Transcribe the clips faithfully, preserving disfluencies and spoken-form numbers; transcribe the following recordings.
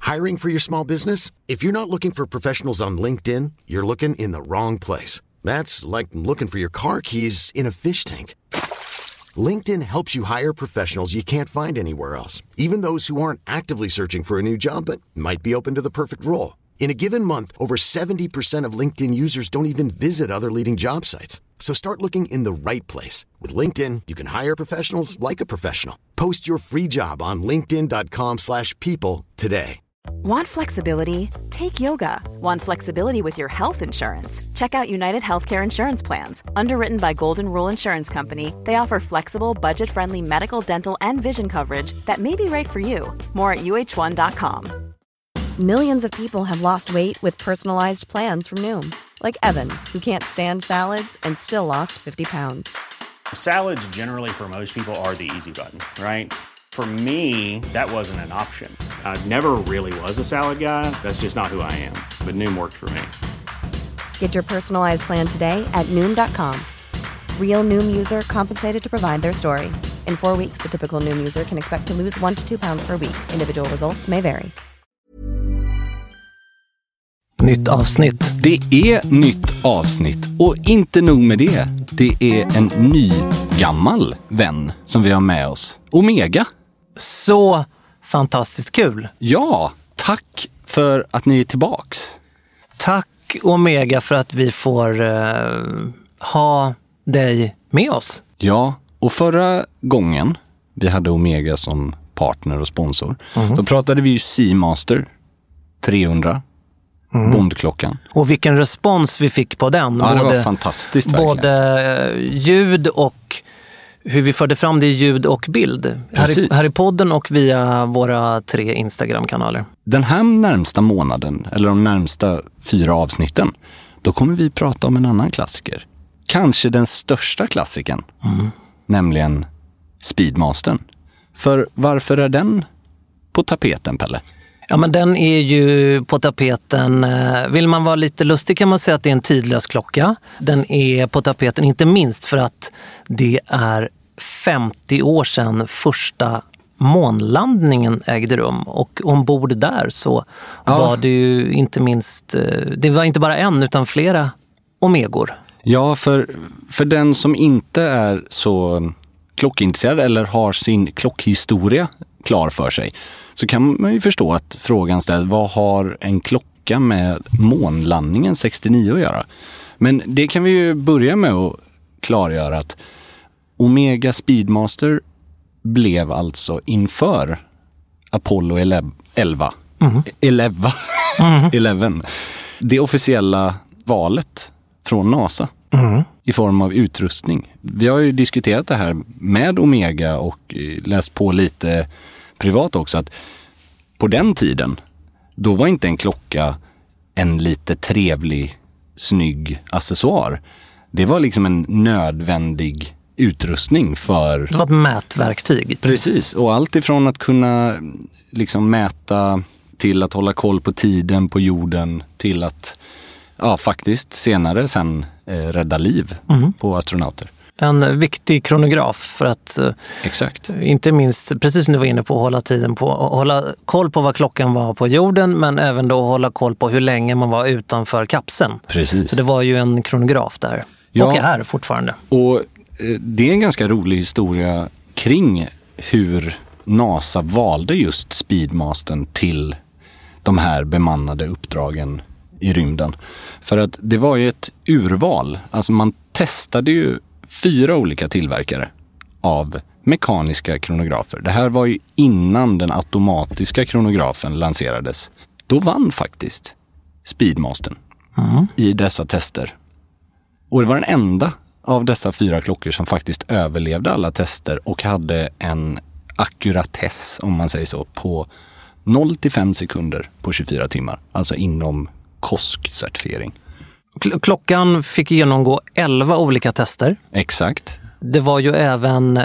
Hiring for your small business? If you're not looking for professionals on LinkedIn, you're looking in the wrong place. That's like looking for your car keys in a fish tank. LinkedIn helps you hire professionals you can't find anywhere else, even those who aren't actively searching for a new job but might be open to the perfect role. In a given month, over seventy percent of LinkedIn users don't even visit other leading job sites. So start looking in the right place. With LinkedIn, you can hire professionals like a professional. Post your free job on linkedin dot com slash people today. Want flexibility? Take yoga. Want flexibility with your health insurance? Check out United Healthcare Insurance Plans. Underwritten by Golden Rule Insurance Company, they offer flexible, budget-friendly medical, dental, and vision coverage that may be right for you. More at U H one dot com. Millions of people have lost weight with personalized plans from Noom. Like Evan, who can't stand salads and still lost fifty pounds. Salads generally for most people are the easy button, right? For me, that wasn't an option. I never really was a salad guy. That's just not who I am. But Noom worked for me. Get your personalized plan today at Noom dot com. Real Noom user compensated to provide their story. In four weeks, the typical Noom user can expect to lose one to two pounds per week. Individual results may vary. Nytt avsnitt. Det är nytt avsnitt. Och inte nog med det. Det är en ny gammal vän som vi har med oss. Omega. Så fantastiskt kul. Ja, tack för att ni är tillbaks. Tack Omega för att vi får uh, ha dig med oss. Ja, och förra gången vi hade Omega som partner och sponsor, mm. då pratade vi ju Seamaster trehundra. Mm. Bondklockan. Och vilken respons vi fick på den. Ja, både, det var fantastiskt verkligen. Både ljud och hur vi förde fram det i ljud och bild. Här i, här i podden och via våra tre Instagram-kanaler. Den här närmsta månaden, eller de närmsta fyra avsnitten, då kommer vi prata om en annan klassiker. Kanske den största klassiken. Mm. Nämligen Speedmastern. För varför är den på tapeten, Pelle? Ja, men den är ju på tapeten. Vill man vara lite lustig kan man säga att det är en tidlös klocka. Den är på tapeten inte minst för att det är femtio år sedan första månlandningen ägde rum. Och ombord där så ja. var det ju inte minst, det var inte bara en utan flera Omegor. Ja, för, för den som inte är så klockintresserad eller har sin klockhistoria klar för sig, så kan man ju förstå att frågan ställs, vad har en klocka med månlandningen sextionio att göra? Men det kan vi ju börja med att klargöra att Omega Speedmaster blev alltså inför Apollo elva. Mm. elva. Mm. elva. Det officiella valet från NASA. Mm. I form av utrustning. Vi har ju diskuterat det här med Omega och läst på lite privat också, att på den tiden, då var inte en klocka en lite trevlig, snygg accessoar. Det var liksom en nödvändig utrustning för... Det var ett mätverktyg. Precis, och allt ifrån att kunna liksom mäta till att hålla koll på tiden på jorden till att ja, faktiskt senare sen eh, rädda liv mm. på astronauter. En viktig kronograf för att Exakt. inte minst, precis som du var inne på, hålla tiden på, hålla koll på vad klockan var på jorden, men även då hålla koll på hur länge man var utanför kapseln. Precis. Så det var ju en kronograf där. Ja, och är här fortfarande. Och det är en ganska rolig historia kring hur NASA valde just Speedmastern till de här bemannade uppdragen i rymden. För att det var ju ett urval. Alltså man testade ju fyra olika tillverkare av mekaniska kronografer. Det här var ju innan den automatiska kronografen lanserades. Då vann faktiskt Speedmastern mm. i dessa tester. Och det var den enda av dessa fyra klockor som faktiskt överlevde alla tester och hade en ackuratess, om man säger så, på noll till fem sekunder på tjugofyra timmar. Alltså inom C O S C-certifiering. Klockan fick genomgå elva olika tester. Exakt. Det var ju även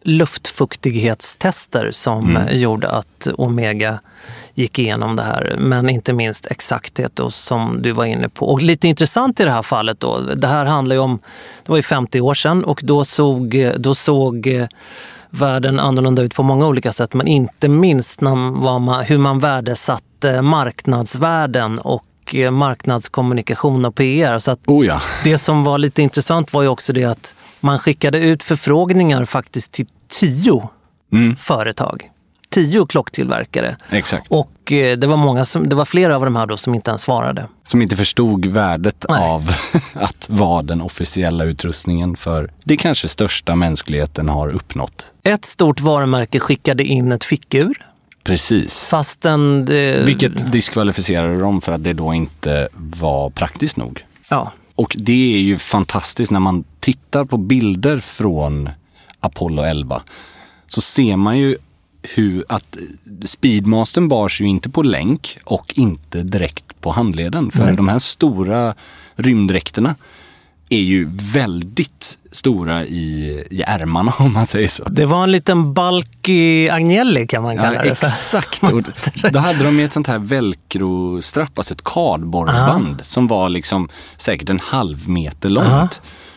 luftfuktighetstester som mm. gjorde att Omega gick igenom det här. Men inte minst exakthet då, som du var inne på. Och lite intressant i det här fallet då. Det här handlar ju om, det var ju femtio år sedan och då såg, då såg världen annorlunda ut på många olika sätt. Men inte minst när man, hur man värdesatte ett eh, marknadsvärden och eh, marknadskommunikation och P R. Så att oh ja. det som var lite intressant var ju också det att man skickade ut förfrågningar faktiskt till tio mm. företag. Tio klocktillverkare. Exakt. Och eh, det var många som, det var flera av de här då som inte ens svarade. Som inte förstod värdet Nej. av att vara den officiella utrustningen för det kanske största mänskligheten har uppnått. Ett stort varumärke skickade in ett fickur. Precis. Fastän det... Vilket diskvalificerade dem för att det då inte var praktiskt nog. Ja. Och det är ju fantastiskt när man tittar på bilder från Apollo elva så ser man ju hur att Speedmastern bars ju inte på länk och inte direkt på handleden. För mm. de här stora rymddräkterna är ju väldigt stora i, i ärmarna om man säger så. Det var en liten balk Agnelli kan man kalla ja, det. Exakt. Och då hade de ett sånt här velcro-strapp, alltså ett kardborreband som var liksom säkert en halv meter långt. Aha.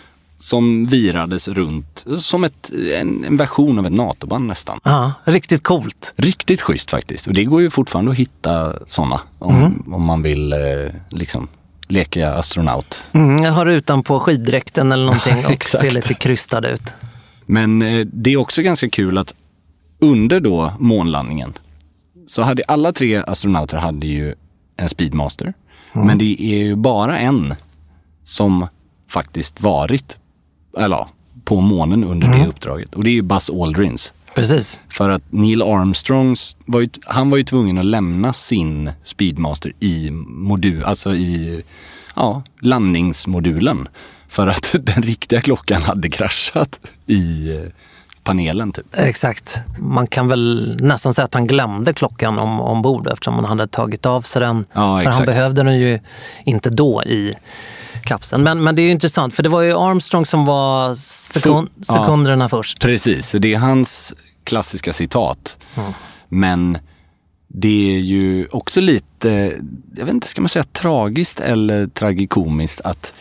Som virades runt som ett, en, en version av ett NATO-band nästan. Ja, riktigt coolt. Riktigt schysst faktiskt. Och det går ju fortfarande att hitta sådana om, mm. om man vill eh, liksom leka astronaut. Mm, jag har utanpå skiddräkten eller någonting och ser lite krystad ut. Men eh, det är också ganska kul att under då månlandningen så hade alla tre astronauter hade ju en Speedmaster. Mm. Men det är ju bara en som faktiskt varit eller, på månen under mm. det uppdraget. Och det är ju Buzz Aldrins. Precis. För att Neil Armstrong var ju, han var ju tvungen att lämna sin Speedmaster i modul, alltså i ja, landningsmodulen. För att den riktiga klockan hade kraschat i panelen typ. Exakt. Man kan väl nästan säga att han glömde klockan om, ombord eftersom han hade tagit av sig den. Ja, för exakt. Han behövde den ju inte då i kapseln. Men, men det är ju intressant för det var ju Armstrong som var sekund, sekunderna ja, först. Precis, det är hans klassiska citat. Mm. Men det är ju också lite, jag vet inte, ska man säga tragiskt eller tragikomiskt att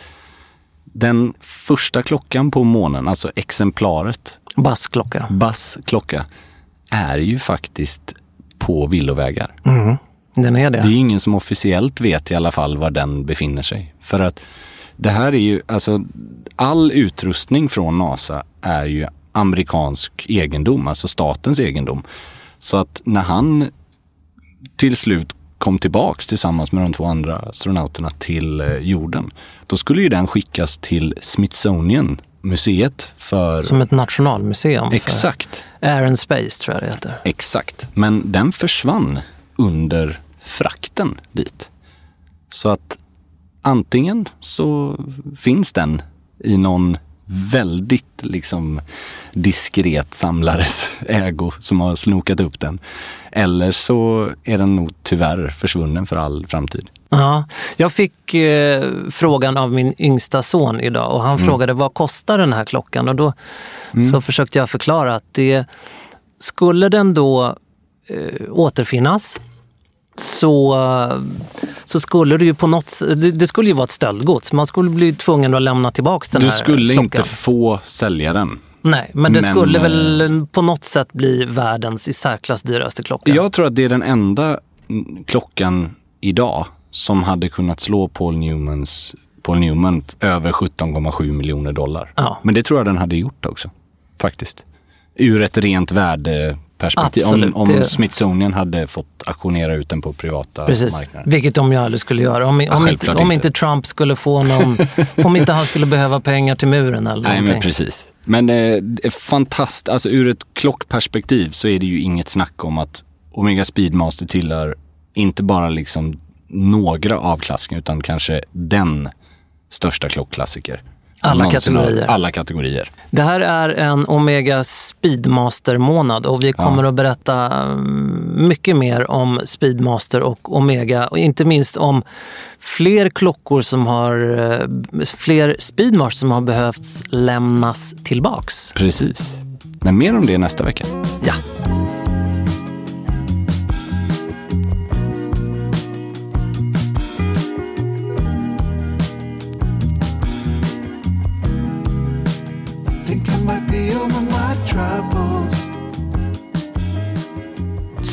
den första klockan på månen, alltså exemplaret Buzz-klocka. Buzz-klocka är ju faktiskt på villovägar. Mm. Den är det. Det är ingen som officiellt vet i alla fall var den befinner sig. För att det här är ju, alltså all utrustning från NASA är ju amerikansk egendom, alltså statens egendom. Så att när han till slut kom tillbaks tillsammans med de två andra astronauterna till jorden, då skulle ju den skickas till Smithsonian museet för... Som ett nationalmuseum. Exakt. För Air and Space tror jag det heter. Exakt. Men den försvann under frakten dit. Så att antingen så finns den i någon väldigt liksom diskret samlares ägo som har snokat upp den. Eller så är den nog tyvärr försvunnen för all framtid. Ja, jag fick eh, frågan av min yngsta son idag och han mm. frågade vad kostar den här klockan? Och då mm. så försökte jag förklara att det skulle den då eh, återfinnas så, så skulle det ju på något det, det skulle ju vara ett stöldgods. Man skulle bli tvungen att lämna tillbaka den du här klockan. Du skulle inte få sälja den. Nej, men det men, skulle väl på något sätt bli världens i särklass dyraste klocka. Jag tror att det är den enda klockan idag som hade kunnat slå Paul Newmans Paul Newman över sjutton komma sju miljoner dollar. Ja. Men det tror jag den hade gjort också, faktiskt. Ur ett rent värdeperspektiv. Absolut, om, om det... Smithsonian hade fått auktionera ut den på privata Precis. marknaden. Vilket de ju aldrig skulle göra. Om, ja, om, inte, om inte Trump skulle få någon... om inte han skulle behöva pengar till muren eller Nej, någonting. Men precis. Men eh, fantastiskt. Alltså ur ett klockperspektiv så är det ju inget snack om att Omega Speedmaster tillhör inte bara liksom några av klassikerna utan kanske den största klockklassiker. Alla kategorier. Alla kategorier. Det här är en Omega Speedmaster-månad och vi kommer ja. att berätta mycket mer om Speedmaster och Omega och inte minst om fler klockor som har fler Speedmaster som har behövts lämnas tillbaks. Precis. Men mer om det nästa vecka. Ja.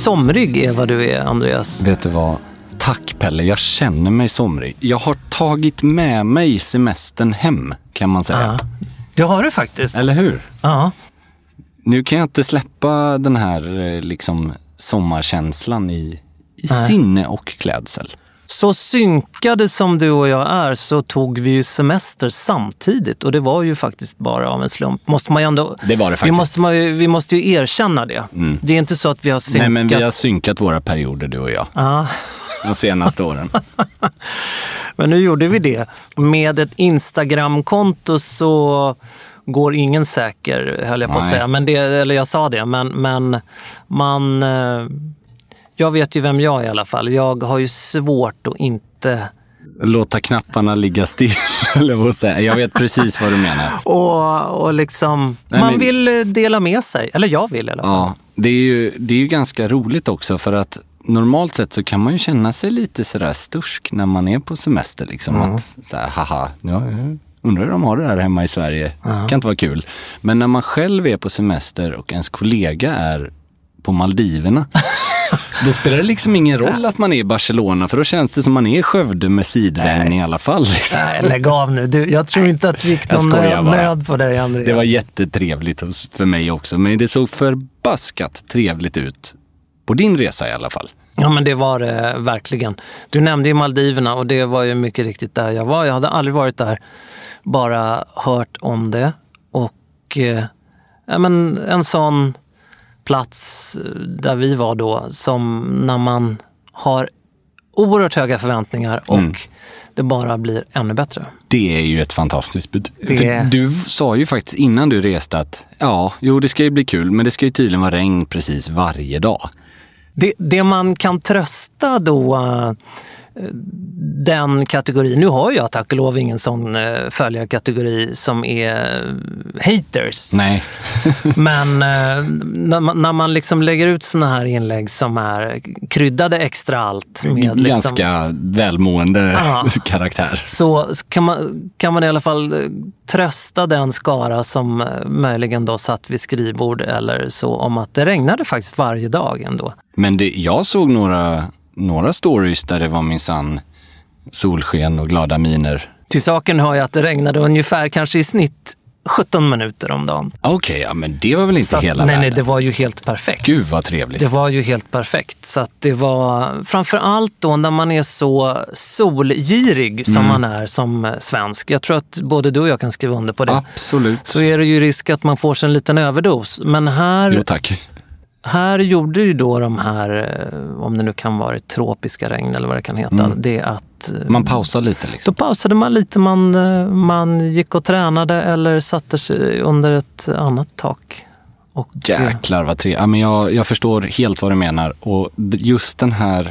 somrig är vad du är, Andreas. Vet du vad? Tack Pelle, jag känner mig somrig. Jag har tagit med mig semestern hem, kan man säga. Ja, det har du faktiskt. Eller hur? Ja. Nu kan jag inte släppa den här liksom sommarkänslan i, i sinne och klädsel. Så synkade som du och jag är så tog vi ju semester samtidigt. Och det var ju faktiskt bara av en slump. Måste man ju ändå, det var det faktiskt. Vi måste, man, vi måste ju erkänna det. Mm. Det är inte så att vi har synkat. Nej, men vi har synkat våra perioder, du och jag. Ja. De senaste åren. Men nu gjorde vi det. Med ett Instagram-konto så går ingen säker, höll jag på att säga. Men det, eller jag sa det, men, men man... Jag vet ju vem jag är i alla fall. Jag har ju svårt att inte... Låta knapparna ligga still, eller vad säga. Jag vet precis vad du menar. Och, och liksom... Nej, man men... vill dela med sig. Eller jag vill i alla fall. Ja, det är ju, det är ju ganska roligt också för att normalt sett så kan man ju känna sig lite sådär stursk när man är på semester. Liksom. Mm. Att såhär, haha, ja, undrar hur de har det här hemma i Sverige. Mm. Kan inte vara kul. Men när man själv är på semester och ens kollega är på Maldiverna, då spelar det liksom ingen roll att man är i Barcelona, för då känns det som man är i Skövde med sidvagn i alla fall. Liksom. Nej, lägg av nu. Du, jag tror inte att det gick någon nöd, nöd på dig, Andreas. Det var jättetrevligt för mig också, men det såg förbaskat trevligt ut på din resa i alla fall. Ja, men det var det verkligen. Du nämnde ju Maldiverna och det var ju mycket riktigt där jag var. Jag hade aldrig varit där, bara hört om det. Och eh, ja, men en sån plats där vi var då, som när man har oerhört höga förväntningar och mm. det bara blir ännu bättre. Det är ju ett fantastiskt bud. Det... För du sa ju faktiskt innan du reste att ja, jo det ska ju bli kul, men det ska ju tydligen vara regn precis varje dag. Det, det man kan trösta då, uh, den kategorin, nu har jag tack och lov ingen sån uh, följarkategori som är haters. Nej. Men uh, när, man, när man liksom lägger ut såna här inlägg som är kryddade extra allt med ganska liksom, välmående aha, karaktär. Så kan man, kan man i alla fall trösta den skara som möjligen då satt vid skrivbord eller så, om att det regnade faktiskt varje dag ändå. Men det, jag såg några, några stories där det var minsann solsken och glada miner. Till saken har jag att det regnade ungefär kanske i snitt sjutton minuter om dagen. Okej, okay, ja, men det var väl inte så hela att, nej, världen? Nej, det var ju helt perfekt. Gud vad trevligt. Det var ju helt perfekt. Så att det var framförallt då när man är så solgirig som mm. man är som svensk. Jag tror att både du och jag kan skriva under på det. Absolut. Så är det ju risk att man får sig en liten överdos. Men här... Jo, tack. Här gjorde ju då de här, om det nu kan vara tropiska regn eller vad det kan heta, mm. det att... Man pausade lite liksom. Då pausade man lite, man, man gick och tränade eller satte sig under ett annat tak. Och, jäklar vad trevligt. Ja, men jag, jag förstår helt vad du menar. Och just den här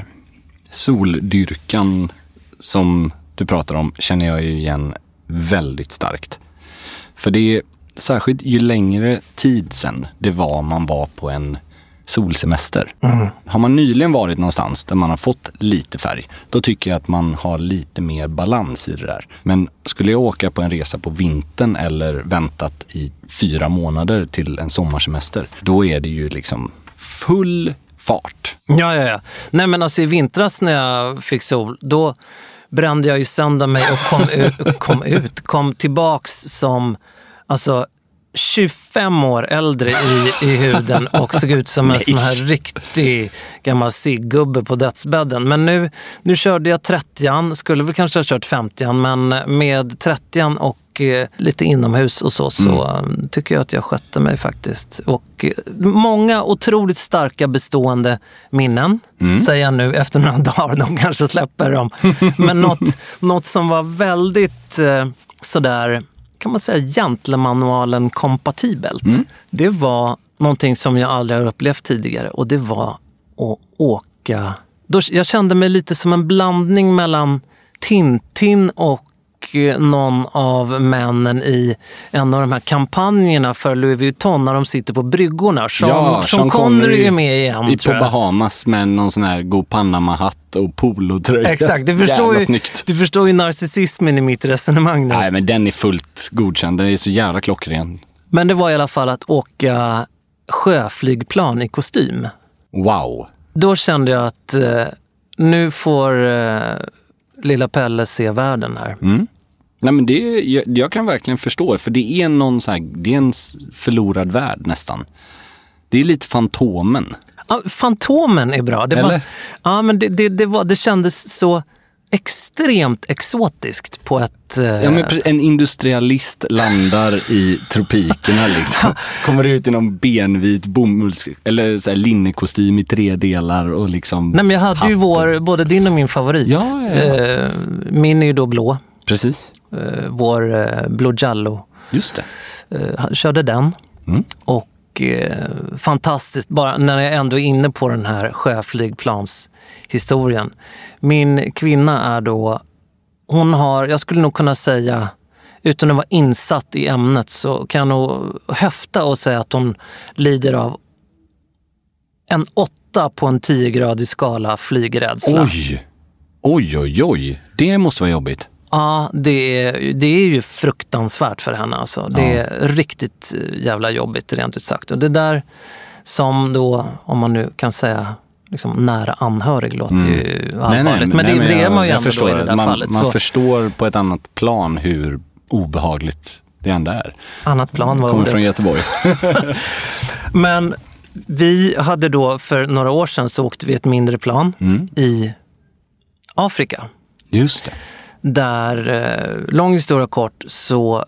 soldyrkan som du pratar om känner jag ju igen väldigt starkt. För det är särskilt ju längre tid sedan det var man var på en solsemester. Mm. Har man nyligen varit någonstans där man har fått lite färg, då tycker jag att man har lite mer balans i det där. Men skulle jag åka på en resa på vintern eller väntat i fyra månader till en sommarsemester, då är det ju liksom full fart. Ja, ja, ja. Nej, men alltså i vintras när jag fick sol, då brände jag ju sönder mig och kom ut, kom, ut, kom tillbaks som alltså tjugofem år äldre i, i huden och såg ut som en sån här riktig gammal ciggubbe på dödsbädden. Men nu, nu körde jag trettioan, skulle väl kanske ha kört femtioan, men med trettioan och eh, lite inomhus och så, så mm. tycker jag att jag skötte mig faktiskt. Och eh, många otroligt starka bestående minnen, mm. säger jag nu efter några dagar, de kanske släpper dem. Men något, något som var väldigt eh, sådär, kan man säga, gentlemanualen kompatibelt. Mm. Det var någonting som jag aldrig har upplevt tidigare, och det var att åka. Då, jag kände mig lite som en blandning mellan Tintin och någon av männen i en av de här kampanjerna för Louis Vuitton när de sitter på bryggorna. Sean, ja, Sean, Sean Connery, Connery är med igen, i, på Bahamas med någon sån här god Panama-hatt och polotröja. Exakt, du förstår, ju, du förstår ju narcissismen i mitt resonemang nu. Nej, men den är fullt godkänd. Den är så jävla klockren. Men det var i alla fall att åka sjöflygplan i kostym. Wow. Då kände jag att eh, nu får eh, lilla Pelle se världen här. Mm. Nej, men det, jag, jag kan verkligen förstå, för det är någon så här, det är en förlorad värld nästan. Det är lite Fantomen. Ja, Fantomen är bra. Det Eller? var, ja, men det, det, det, var, det kändes så extremt exotiskt på ett... Eh... Ja, men en industrialist landar i tropikerna liksom. Kommer ut i någon benvit bomulls eller så här linnekostym i tre delar och liksom... Nej, men jag hade ju vår, både din och min favorit. Ja, ja, ja. Eh, min är ju då blå. Precis. Eh, vår eh, Blå Giallo. Just det. Eh, körde den. Mm. Och eh, fantastiskt, bara när jag ändå är inne på den här sjöflygplanshistorien. Min kvinna är då, hon har, jag skulle nog kunna säga, utan att vara insatt i ämnet, så kan jag nog höfta och säga att hon lider av en åtta på en tiogradig skala flygrädsla. Oj! Oj, oj, oj. Det måste vara jobbigt. Ja, det är, det är ju fruktansvärt för henne alltså. Det Ja. är riktigt jävla jobbigt, rent ut sagt. Och det där som då, om man nu kan säga liksom nära anhörig, låter mm. ju allvarligt. Nej, nej, men det, nej, det är man ju ändå då i det där man, fallet. Man så. förstår på ett annat plan hur obehagligt det ändå är. Annat plan var Kommer ordet. från Göteborg. Men vi hade då, för några år sedan så åkte vi ett mindre plan mm. i Afrika. Just det. Där, eh, lång historia kort, så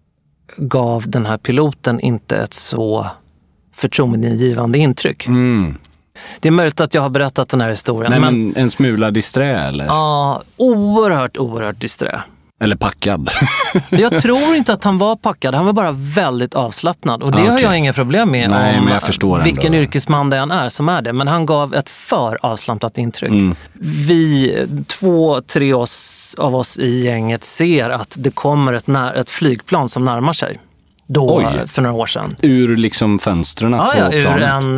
gav den här piloten inte ett så förtroendeingivande intryck. Mm. Det är möjligt att jag har berättat den här historien. Nej, men, men en smula disträ eller? Ja, oerhört, oerhört disträ. Eller packad. Jag tror inte att han var packad. Han var bara väldigt avslappnad. Och det okay. har jag inga problem med. Nej, om men jag förstår vilken ändå. yrkesman det än är som är det. Men han gav ett för avslappnat intryck. Mm. Vi, två, tre oss, av oss i gänget ser att det kommer ett, när, ett flygplan som närmar sig. Då, Oj. för några år sedan. Ur liksom fönstren ja, på ja, planet? Ur en,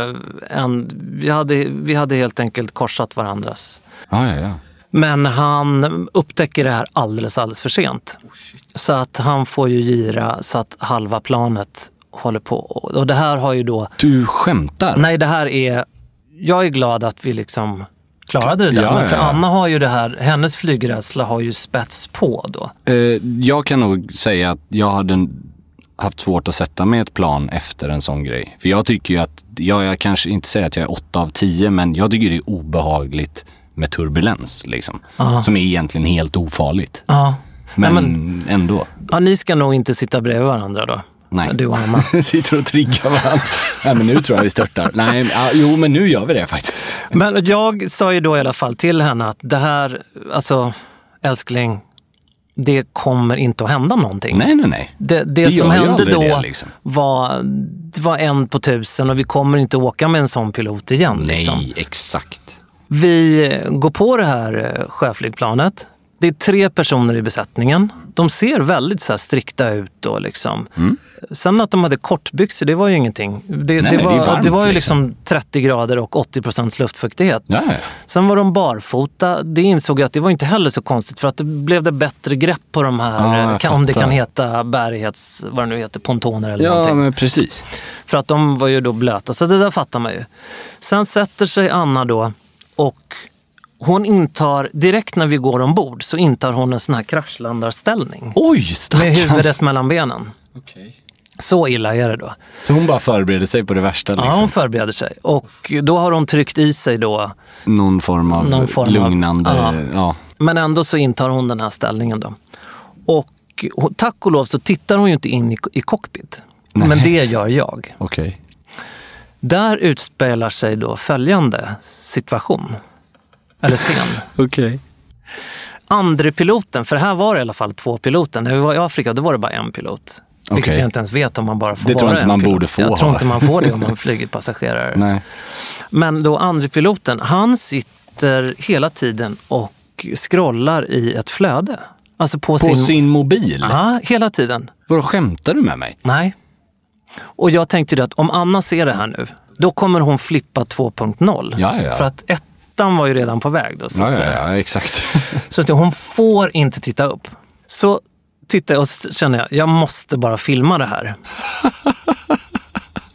en, vi, hade, vi hade helt enkelt korsat varandras. Ja, ja, ja. Men han upptäcker det här alldeles, alldeles för sent. Oh, så att han får ju gira så att halva planet håller på. Och det här har ju då... Du skämtar? Nej, det här är... Jag är glad att vi liksom klarade det där. Ja, men för ja, ja. Anna har ju det här... Hennes flygrädsla har ju spets på då. Eh, jag kan nog säga att jag hade haft svårt att sätta mig ett plan efter en sån grej. För jag tycker ju att... Jag, jag kanske inte säger att jag är åtta av tio, men jag tycker det är obehagligt med turbulens liksom. Aha. Som är egentligen helt ofarligt. Ja. Men, Nej, men ändå. Ja, ni ska nog inte sitta bredvid varandra då. Nej. Du och Anna. Sitter och triggar varandra. Nej, men nu tror jag vi störtar. Nej, ja, jo, men nu gör vi det faktiskt. Men jag sa ju då i alla fall till henne att det här, alltså älskling, det kommer inte att hända någonting. Nej, nej, nej. Det, det, det som hände då det, liksom. var, det var en på tusen och vi kommer inte åka med en sån pilot igen. Nej, liksom. exakt. Vi går på det här sjöflygplanet. Det är tre personer i besättningen. De ser väldigt så här strikta ut. Och liksom. Mm. Sen att de hade kortbyxor, det var ju ingenting. Det, Nej, det, var, det, varmt, det var ju liksom. liksom trettio grader och åttio procent luftfuktighet. Ja, ja. Sen var de barfota. Det insåg jag att det var inte heller så konstigt. För att det blev det bättre grepp på de här. Ja, kan, om det kan heta bärighets, vad det nu heter, pontoner eller ja, någonting. Ja, men precis. För att de var ju då blöta. Så det där fattar man ju. Sen sätter sig Anna då. Och hon intar, direkt när vi går ombord så intar hon en sån här kraschlandarställning. Oj, stackarn. Med huvudet mellan benen. Okay. Så illa är det då. Så hon bara förbereder sig på det värsta? Liksom. Ja, hon förbereder sig. Och då har hon tryckt i sig då... Någon form av någon form lugnande... Av, ja. Ja. Men ändå så intar hon den här ställningen då. Och tack och lov så tittar hon ju inte in i, i cockpit. Nej. Men det gör jag. Okej. Okay. Där utspelar sig då följande situation. Eller scen. Okej. Okay. Andre piloten, för här var det i alla fall två piloter. När vi var i Afrika då var det bara en pilot. Okay. Vilket jag inte ens vet om man bara får det vara tror jag inte en man pilot. borde få. Jag tror inte man får det om man flyger passagerare. Nej. Men då andre piloten, han sitter hela tiden och scrollar i ett flöde. Alltså på, på sin... sin mobil? Ja, hela tiden. Vadå, skämtar du med mig? Nej. Och jag tänkte ju att om Anna ser det här nu, då kommer hon flippa två punkt noll. Ja, ja. För att ettan var ju redan på väg då, så att ja, säga. Ja, ja, exakt. Så att hon får inte titta upp. Så tittar jag och känner jag, jag måste bara filma det här.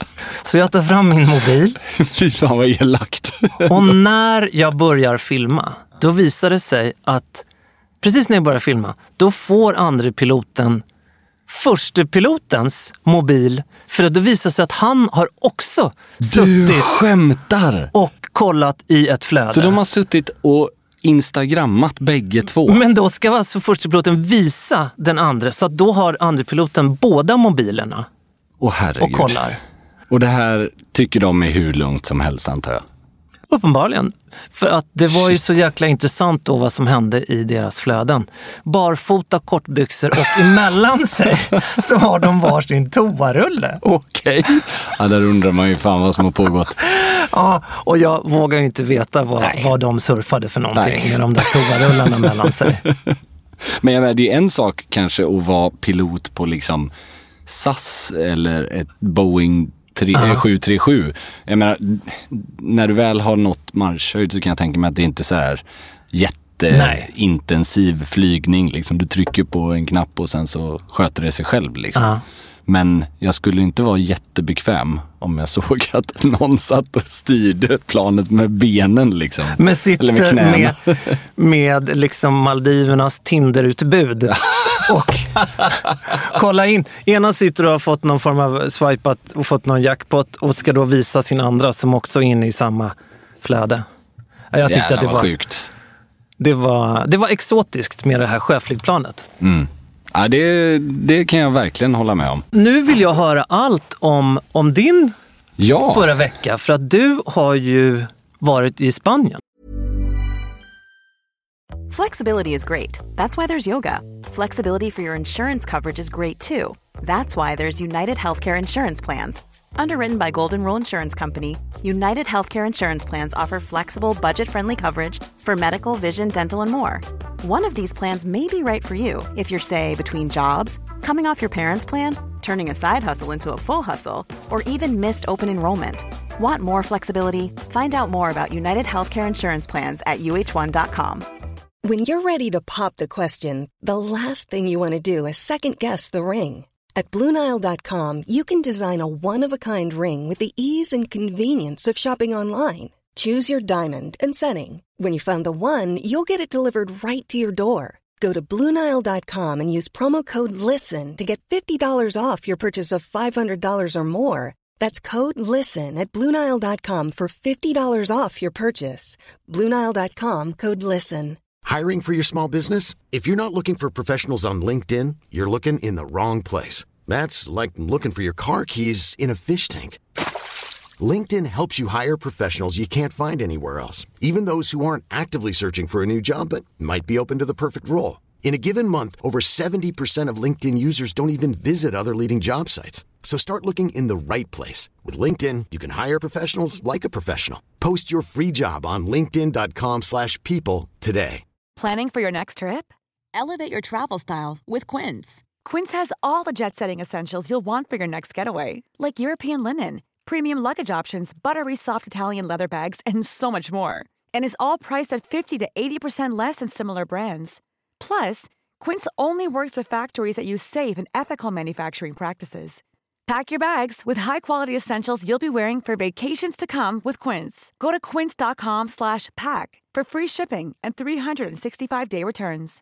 Så jag tar fram min mobil. Fy fan vad elakt. Och när jag börjar filma, då visar det sig att precis när jag börjar filma, då får andra piloten första pilotens mobil, för att det visar sig att han har också suttit Du skämtar! och kollat i ett flöde. Så de har suttit och instagrammat bägge två? Men då ska alltså första piloten visa den andra, så att då har andra piloten båda mobilerna. Åh herregud. Och kollar. Och det här tycker de är hur lugnt som helst, antar jag. Uppenbarligen. För att det var ju så jäkla intressant då vad som hände i deras flöden. Barfota kortbyxor och emellan sig så har de varsin toarulle. Okej. Okay. Ja, där undrar man ju fan vad som har pågått. Ja, och jag vågar ju inte veta vad, vad de surfade för någonting Nej. med de där toarullarna mellan sig. Men jag menar, det är en sak kanske att vara pilot på liksom S A S eller ett Boeing sju tre sju. Jag menar, när du väl har nått marschhöjd så kan jag tänka mig att det inte är så här jätteintensiv flygning. Liksom. Du trycker på en knapp och sen så sköter det sig själv. Liksom. Uh-huh. Men jag skulle inte vara jättebekväm om jag såg att någon satt och styrde planet med benen. Liksom. Men sitter Eller med knäna. med, med liksom Maldivernas Tinderutbud. Och kolla in. Ena sitter och har fått någon form av swipat och fått någon jackpot och ska då visa sin andra som också är inne i samma flöde. Jag tyckte att det var sjukt. Det var, det var exotiskt med det här sjöflygplanet. Mm. Ja, det, det kan jag verkligen hålla med om. Nu vill jag höra allt om, om din ja. förra vecka. För att du har ju varit i Spanien. Flexibility is great. That's why there's yoga. Flexibility for your insurance coverage is great too. That's why there's United Healthcare Insurance Plans. Underwritten by Golden Rule Insurance Company, United Healthcare Insurance Plans offer flexible, budget-friendly coverage for medical, vision, dental, and more. One of these plans may be right for you if you're, say, between jobs, coming off your parents' plan, turning a side hustle into a full hustle, or even missed open enrollment. Want more flexibility? Find out more about United Healthcare Insurance Plans at U H one dot com. When you're ready to pop the question, the last thing you want to do is second-guess the ring. At Blue Nile dot com, you can design a one-of-a-kind ring with the ease and convenience of shopping online. Choose your diamond and setting. When you find the one, you'll get it delivered right to your door. Go to Blue Nile dot com and use promo code LISTEN to get fifty dollars off your purchase of five hundred dollars or more. That's code LISTEN at Blue Nile dot com for fifty dollars off your purchase. Blue Nile dot com, code LISTEN. Hiring for your small business? If you're not looking for professionals on LinkedIn, you're looking in the wrong place. That's like looking for your car keys in a fish tank. LinkedIn helps you hire professionals you can't find anywhere else, even those who aren't actively searching for a new job but might be open to the perfect role. In a given month, over seventy percent of LinkedIn users don't even visit other leading job sites. So start looking in the right place. With LinkedIn, you can hire professionals like a professional. Post your free job on linkedin dot com slash people today. Planning for your next trip? Elevate your travel style with Quince. Quince has all the jet-setting essentials you'll want for your next getaway, like European linen, premium luggage options, buttery soft Italian leather bags, and so much more. And is all priced at fifty to eighty percent less than similar brands. Plus, Quince only works with factories that use safe and ethical manufacturing practices. Pack your bags with high-quality essentials you'll be wearing for vacations to come with Quince. Go to quince dot com slash pack for free shipping and three sixty-five day returns.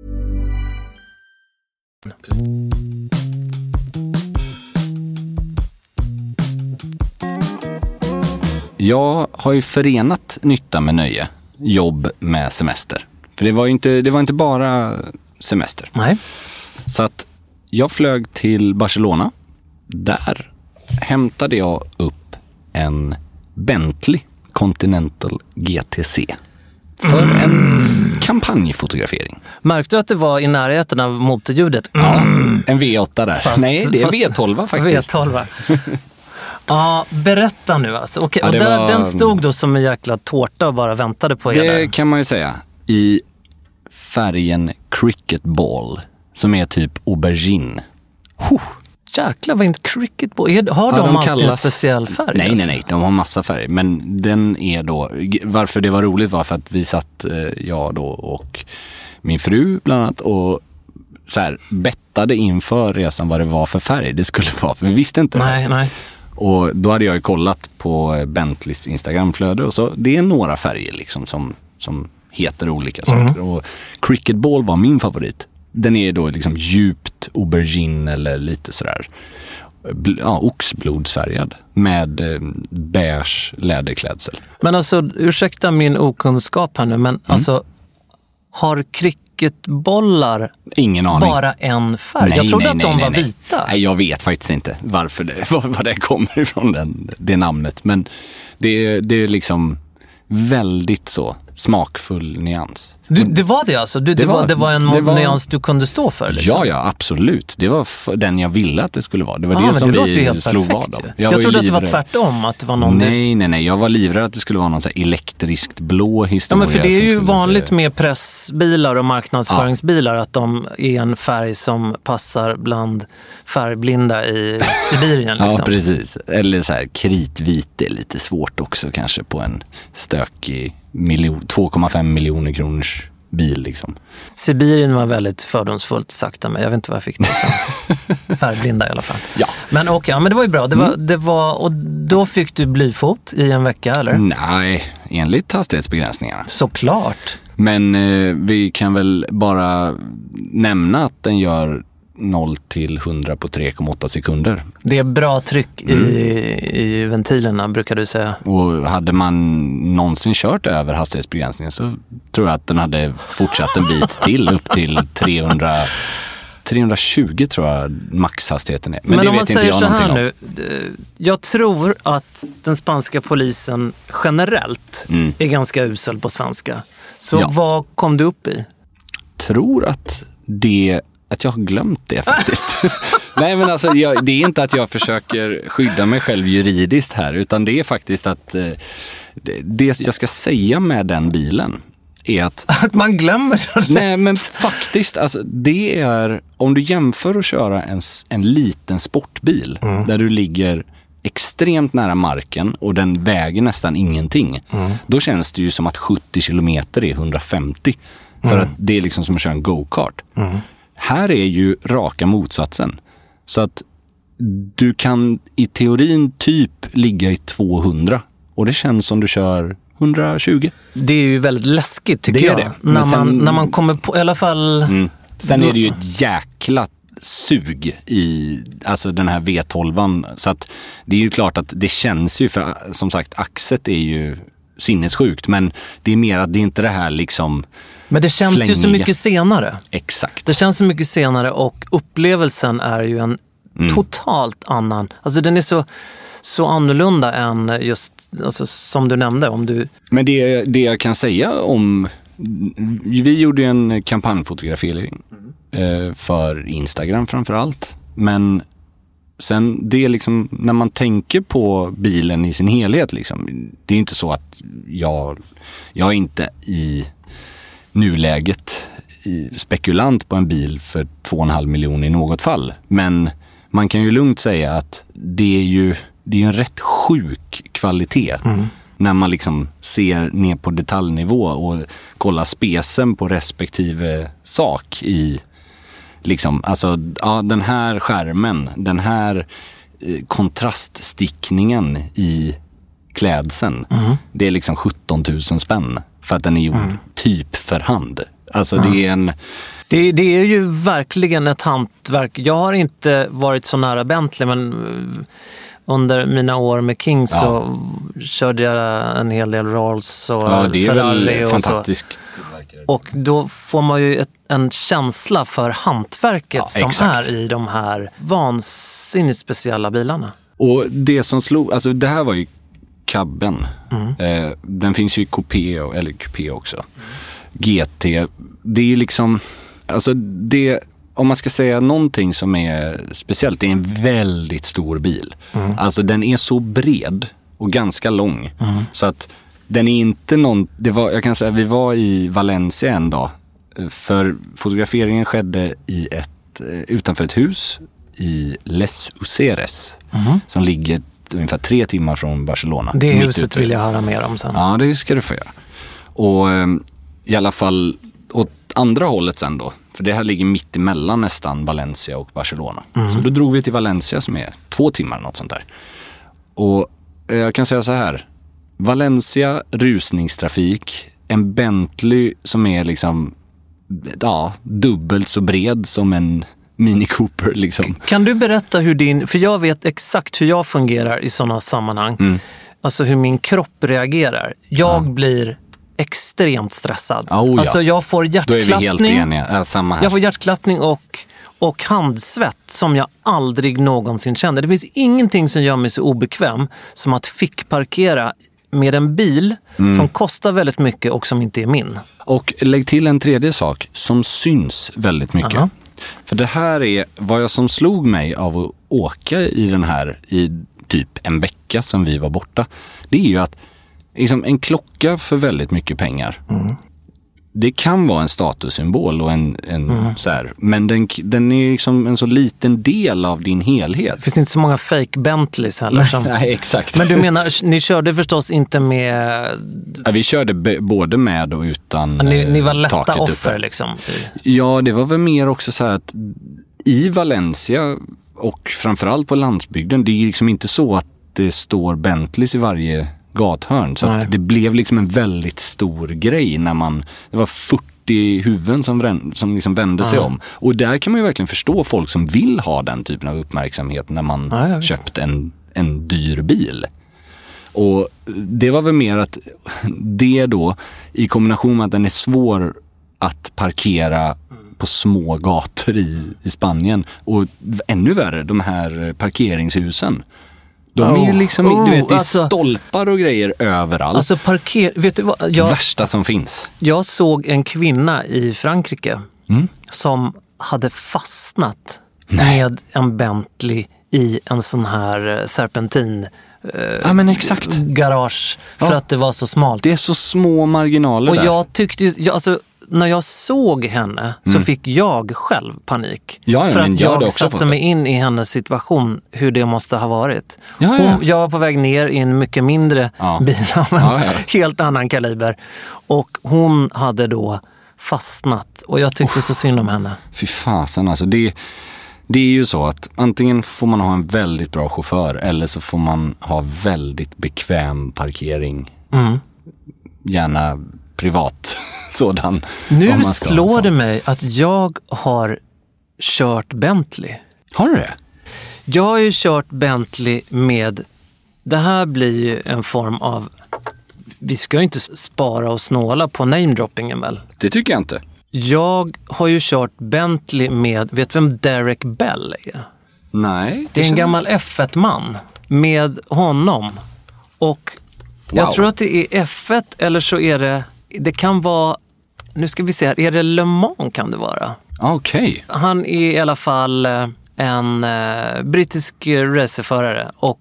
Jag har ju förenat nytta med nöje, jobb med semester. För det var ju inte, det var inte bara semester. Nej. Så att jag flög till Barcelona. Där hämtade jag upp en Bentley Continental G T C för mm. en kampanjfotografering. Märkte du att det var i närheten av motorljudet? Mm. Ja, en V åtta där. Fast, Nej, det är V tolv faktiskt. V tolv. Ja, berätta nu alltså. Okej, ja, och där, var... den stod då som en jäkla tårta och bara väntade på er. Det där. kan man ju säga. I färgen Cricket Ball, som är typ aubergine. Huh. Jäklar, vad inte cricketball. Har de, ja, de alltid kallas... en speciell färg? Nej, nej, nej. De har massa färg. Men den är då... Varför det var roligt var för att vi satt, jag då och min fru bland annat, och så här bettade inför resan vad det var för färg det skulle vara. För vi visste inte. Nej, nej. Och då hade jag ju kollat på Bentleys Instagramflöde och så det är några färger liksom som, som heter olika saker. Mm. Och Cricket Ball var min favorit. Den är då liksom djupt aubergine eller lite sådär ja, oxblodsfärgad med eh, beige läderklädsel. Men alltså, ursäkta min okunskap här nu, men mm. alltså har cricketbollar ingen aning. Bara en färg? Nej, jag trodde nej, att nej, de nej, var nej. vita. Nej, jag vet faktiskt inte varför det, var, var det kommer ifrån den, det namnet. Men det, det är liksom väldigt så smakfull nyans. Du, det var det alltså? Du, det, det, var, det var en det var, nyans du kunde stå för? Liksom. Ja, ja, absolut. Det var f- den jag ville att det skulle vara. Det var Aha, det som det vi slog vad om. Jag, jag trodde att det var tvärtom. Att det var någon nej, nej, nej. Jag var livrädd att det skulle vara någon så här elektriskt blå historia. Ja, men för det är ju vanligt se... med pressbilar och marknadsföringsbilar ja. Att de är en färg som passar bland färgblinda i Sibirien. Liksom. Ja, precis. Eller så här kritvit är lite svårt också kanske på en stökig miljon, två komma fem miljoner kronors bil liksom. Sibirien var väldigt fördomsfullt sagt av mig. Jag vet inte vad jag fick det. Färgblinda i alla fall. Ja. Men okej, okay, ja, men det var ju bra. Det var, mm. det var, och då fick du blyfot i en vecka, eller? Nej, enligt hastighetsbegränsningarna. Såklart. Men eh, vi kan väl bara nämna att den gör noll till hundra på tre komma åtta sekunder. Det är bra tryck mm. i, i ventilerna, brukar du säga. Och hade man någonsin kört över hastighetsbegränsningen så tror jag att den hade fortsatt en bit till upp till trehundra, trehundratjugo tror jag maxhastigheten är. Men, Men det om vet man säger inte jag så här nu, jag tror att den spanska polisen generellt mm. är ganska usel på svenska. Så ja. Vad kom du upp i? Tror att det Att jag har glömt det faktiskt. Nej, men alltså jag, det är inte att jag försöker skydda mig själv juridiskt här, utan det är faktiskt att eh, det, det jag ska säga med den bilen är att... Att man glömmer så lätt. Nej, men faktiskt, alltså, det är... Om du jämför att köra en, en liten sportbil mm. där du ligger extremt nära marken och den väger nästan ingenting, mm. då känns det ju som att sjuttio kilometer är hundrafemtio. För mm. att det är liksom som att köra en go-kart. Mm. Här är ju raka motsatsen. Så att du kan i teorin typ ligga i tvåhundra och det känns som du kör hundratjugo. Det är ju väldigt läskigt tycker det är jag. Det. När, sen, man, när man kommer på, i alla fall... Mm. Sen är det ju ett jäkla sug i alltså den här V tolvan. Så att det är ju klart att det känns ju, för som sagt, axet är ju sinnessjukt. Men det är mer att det är inte det här liksom... Men det känns flängiga. Ju så mycket senare. Exakt. Det känns så mycket senare och upplevelsen är ju en mm. totalt annan. Alltså den är så, så annorlunda än just, alltså, som du nämnde. Om du... Men det, det jag kan säga om... Vi gjorde en kampanjfotografering mm. eh, för Instagram framförallt. Men sen det är liksom, när man tänker på bilen i sin helhet liksom, det är inte så att jag, jag är inte i nuläget i spekulant på en bil för två och en halv miljon i något fall. Men man kan ju lugnt säga att det är ju det är en rätt sjuk kvalitet mm. när man liksom ser ner på detaljnivå och kollar specen på respektive sak i liksom, alltså ja, den här skärmen, den här eh, kontraststickningen i klädseln, mm. det är liksom sjutton tusen spänn för att den är gjord mm. typ för hand. Alltså mm. det är en... Det, det är ju verkligen ett hantverk. Jag har inte varit så nära Bentley, men under mina år med King så ja. körde jag en hel del Rolls och ja, det är Ferrari väl och fantastisk. Så. Och då får man ju ett, en känsla för hantverket ja, som exakt. Är i de här vansinnigt speciella bilarna. Och det som slog, alltså det här var ju cabben. Mm. Eh, den finns ju i coupé, eller coupé också. Mm. G T, det är liksom, alltså det, om man ska säga någonting som är speciellt, det är en väldigt stor bil. Mm. Alltså den är så bred och ganska lång. Mm. Så att den är inte någon, det var, jag kan säga, vi var i Valencia en dag. För fotograferingen skedde i ett, utanför ett hus i Les Useres. Mm. Som ligger ungefär tre timmar från Barcelona. Det huset ute. Vill jag höra mer om sen. Ja, det ska du få göra. Och i alla fall åt andra hållet sen då. För det här ligger mitt emellan nästan Valencia och Barcelona. Mm. Så då drog vi till Valencia som är två timmar något sånt där. Och jag kan säga så här. Valencia, rusningstrafik, en Bentley som är liksom ja, dubbelt så bred som en Mini Cooper liksom. Kan du berätta hur din, för jag vet exakt hur jag fungerar i sådana sammanhang. Mm. Alltså hur min kropp reagerar. Jag ja. blir extremt stressad. Oh, ja. Alltså jag får hjärtklappning. Då är vi helt eniga. Ja, samma här. Jag får hjärtklappning och, och handsvett som jag aldrig någonsin kände. Det finns ingenting som gör mig så obekväm som att fick parkera med en bil mm. som kostar väldigt mycket och som inte är min. Och lägg till en tredje sak som syns väldigt mycket. Uh-huh. För det här är vad jag som slog mig av att åka i den här i typ en vecka som vi var borta. Det är ju att liksom, en klocka för väldigt mycket pengar. Mm. Det kan vara en statussymbol och en, en mm. så här, men den, den är liksom en så liten del av din helhet. Det finns inte så många fake Bentleys heller. Som... Nej, exakt. Men du menar, ni körde förstås inte med... Ja, vi körde b- både med och utan ni, ni var lätta taket offer uppe. Liksom? Ja, det var väl mer också så här att i Valencia och framförallt på landsbygden, det är liksom inte så att det står Bentleys i varje gathörn. Så att det blev liksom en väldigt stor grej när man, det var fyrtio huvuden som, som liksom vände sig om. Och där kan man ju verkligen förstå folk som vill ha den typen av uppmärksamhet när man ja, köpt en, en dyr bil. Och det var väl mer att det då i kombination med att den är svår att parkera på små gator i, i Spanien och ännu värre, de här parkeringshusen. De är ju liksom, oh, du vet, det är alltså, stolpar och grejer överallt. Alltså parker, vet du vad? Jag, värsta som finns. Jag såg en kvinna i Frankrike mm. som hade fastnat Nej. med en Bentley i en sån här serpentin eh, ja, men exakt. garage för ja. att det var så smalt. Det är så små marginaler och där. jag tyckte, jag, alltså när jag såg henne mm. så fick jag själv panik. Ja, ja, för att jag, jag satte mig in i hennes situation, hur det måste ha varit. Ja, ja. Hon, jag var på väg ner i en mycket mindre ja. bil av en ja, ja. helt annan kaliber. Och hon hade då fastnat. Och jag tyckte Uff. så synd om henne. Fy fasen, alltså det, det är ju så att antingen får man ha en väldigt bra chaufför eller så får man ha väldigt bekväm parkering. Mm. Gärna privat sådan. Nu slår det mig att jag har kört Bentley. Har du det? Jag har ju kört Bentley med, det här blir ju en form av, vi ska ju inte spara och snåla på namedroppingen väl? Det tycker jag inte. Jag har ju kört Bentley med, vet du vem Derek Bell är? Nej. Det är en gammal F ett-man med honom. Och wow. jag tror att det är F ett eller så är det, det kan vara, nu ska vi se här, är det Le Mans kan det vara? Okej. Okay. Han är i alla fall en eh, brittisk racerförare och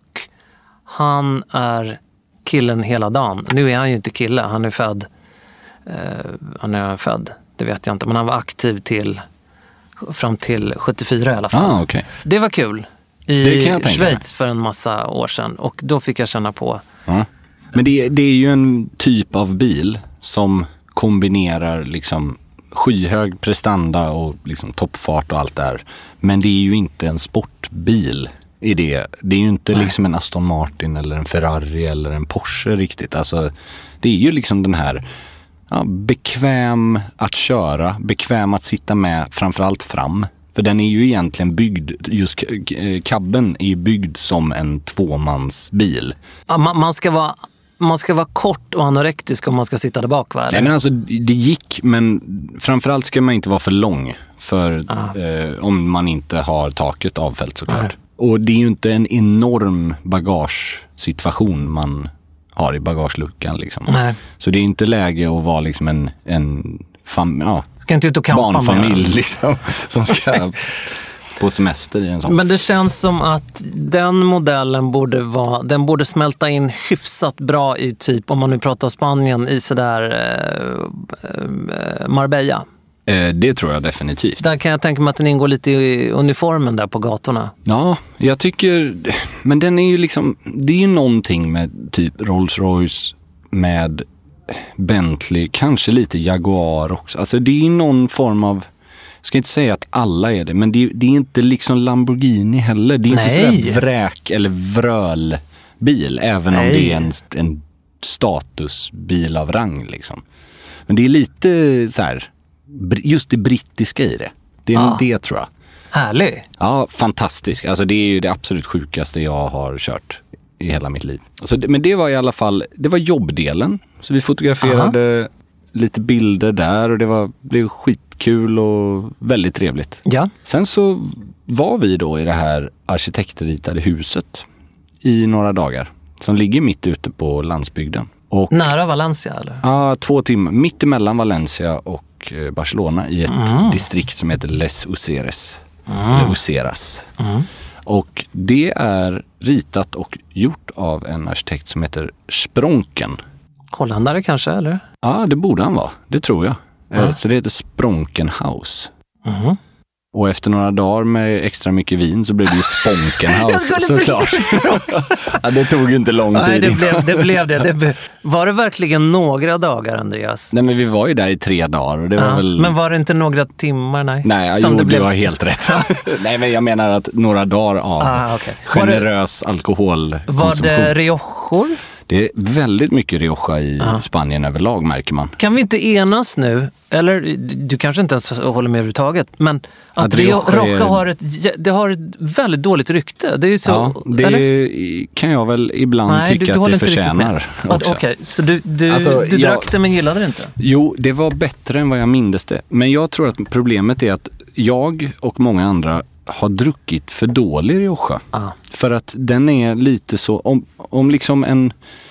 han är killen hela dagen. Nu är han ju inte kille, han är född, eh, han är född, det vet jag inte, men han var aktiv till fram till sjuttiofyra i alla fall. Ah, okay. Det var kul i Schweiz för en massa år sedan och då fick jag känna på. Ja. Men det, det är ju en typ av bil som kombinerar liksom skyhög prestanda och liksom toppfart och allt där. Men det är ju inte en sportbil i det. Det är ju inte Nej. liksom en Aston Martin eller en Ferrari eller en Porsche riktigt. Alltså, det är ju liksom den här ja, bekväm att köra, bekväm att sitta med framförallt fram. För den är ju egentligen byggd, just cabben är byggd som en tvåmansbil. Ja, man, man ska vara Man ska vara kort och anorektisk om man ska sitta där bak, va? Nej, men alltså det gick, men framförallt ska man inte vara för lång för eh, om man inte har taket avfällt såklart. Nej. Och det är ju inte en enorm bagagesituation man har i bagageluckan liksom. Nej. Så det är inte läge att vara liksom en, en fam- ja, ska inte ut och campa barnfamilj med. Liksom, som ska på semester i en sån. Men det känns som att den modellen borde vara, den borde smälta in hyfsat bra i typ, om man nu pratar Spanien, i sådär eh, Marbella. Eh, det tror jag definitivt. Där kan jag tänka mig att den ingår lite i uniformen där på gatorna. Ja, jag tycker, men den är ju liksom, det är ju någonting med typ Rolls-Royce, med Bentley, kanske lite Jaguar också. Alltså det är ju någon form av, jag ska inte säga att alla är det, men det, det är inte liksom Lamborghini heller. Det är Nej. inte sådär vräk eller vröl bil, även Nej. om det är en, en statusbil av rang liksom. Men det är lite så här, just det brittiska i det. Det är Ja. nog det, tror jag. Härlig. Ja, fantastisk. Alltså det är ju det absolut sjukaste jag har kört i hela mitt liv. Alltså, men det var i alla fall, det var jobbdelen. Så vi fotograferade Aha. lite bilder där och det var, blev skitkul och väldigt trevligt. Ja. Sen så var vi då i det här arkitektritade huset i några dagar som ligger mitt ute på landsbygden. Och, nära Valencia eller? Ja, två timmar. Mitt emellan Valencia och Barcelona i ett mm. distrikt som heter Les Useres. Mm. Eller Useras. Mm. Och det är ritat och gjort av en arkitekt som heter Spronken. Holländare kanske, eller? Ja, det borde han vara. Det tror jag. Mm. Så det heter Spronkenhaus. Mm. Och efter några dagar med extra mycket vin så blev det ju Sponkenhaus, såklart. Ja, det tog ju inte lång tid. Nej, det blev det. Blev det. det var det verkligen några dagar, Andreas? Nej, men vi var ju där i tre dagar. Och det var ja, väl... Men var det inte några timmar? Nej, nej som jo, det, det blev... var helt rätt. Nej, men jag menar att några dagar av ah, okay. generös det... alkoholkonsumtion. Var det riojor? Det är väldigt mycket Rioja i ah. Spanien överlag, märker man. Kan vi inte enas nu, eller du kanske inte ens håller med överhuvudtaget, men att, att Rioja, Rioja är... har, ett, det har ett väldigt dåligt rykte. Det är så, ja, det eller? Kan jag väl ibland Nej, tycka du, du att det förtjänar. Okej, okay, så du, du, alltså, du drack jag... det men gillade det inte? Jo, det var bättre än vad jag mindes det. Men jag tror att problemet är att jag och många andra har druckit för dålig Rioja. Ah. För att den är lite så, om, om liksom en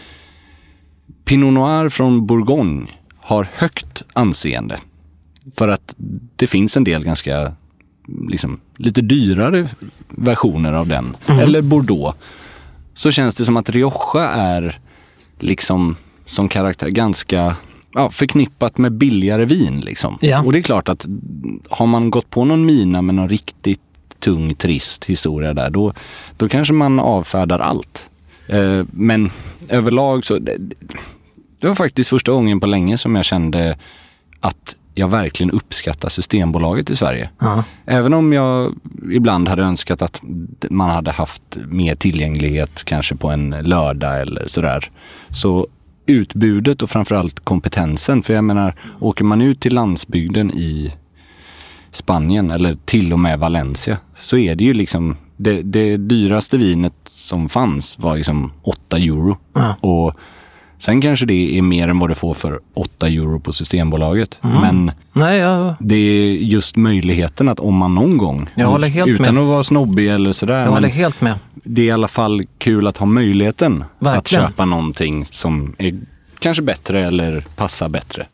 Pinot Noir från Bourgogne har högt anseende. För att det finns en del ganska liksom, lite dyrare versioner av den. Mm. Eller Bordeaux. Så känns det som att Rioja är liksom som karaktär ganska ja, förknippat med billigare vin. Liksom. Ja. Och det är klart att har man gått på någon mina med någon riktigt tung, trist historia där, då, då kanske man avfärdar allt. Eh, men överlag så det, det var faktiskt första gången på länge som jag kände att jag verkligen uppskattar Systembolaget i Sverige. Uh-huh. Även om jag ibland hade önskat att man hade haft mer tillgänglighet kanske på en lördag eller sådär. Så utbudet och framförallt kompetensen, för jag menar, åker man ut till landsbygden i Spanien eller till och med Valencia så är det ju liksom det, det dyraste vinet som fanns var liksom åtta euro. Uh-huh. Och sen kanske det är mer än vad det får för åtta euro på Systembolaget. Mm. Men Nej, jag... det är just möjligheten att om man någon gång, jag håller helt utan med. att vara snobbig eller sådär. Jag håller helt med. Det är i alla fall kul att ha möjligheten Verkligen. Att köpa någonting som är kanske bättre eller passar bättre.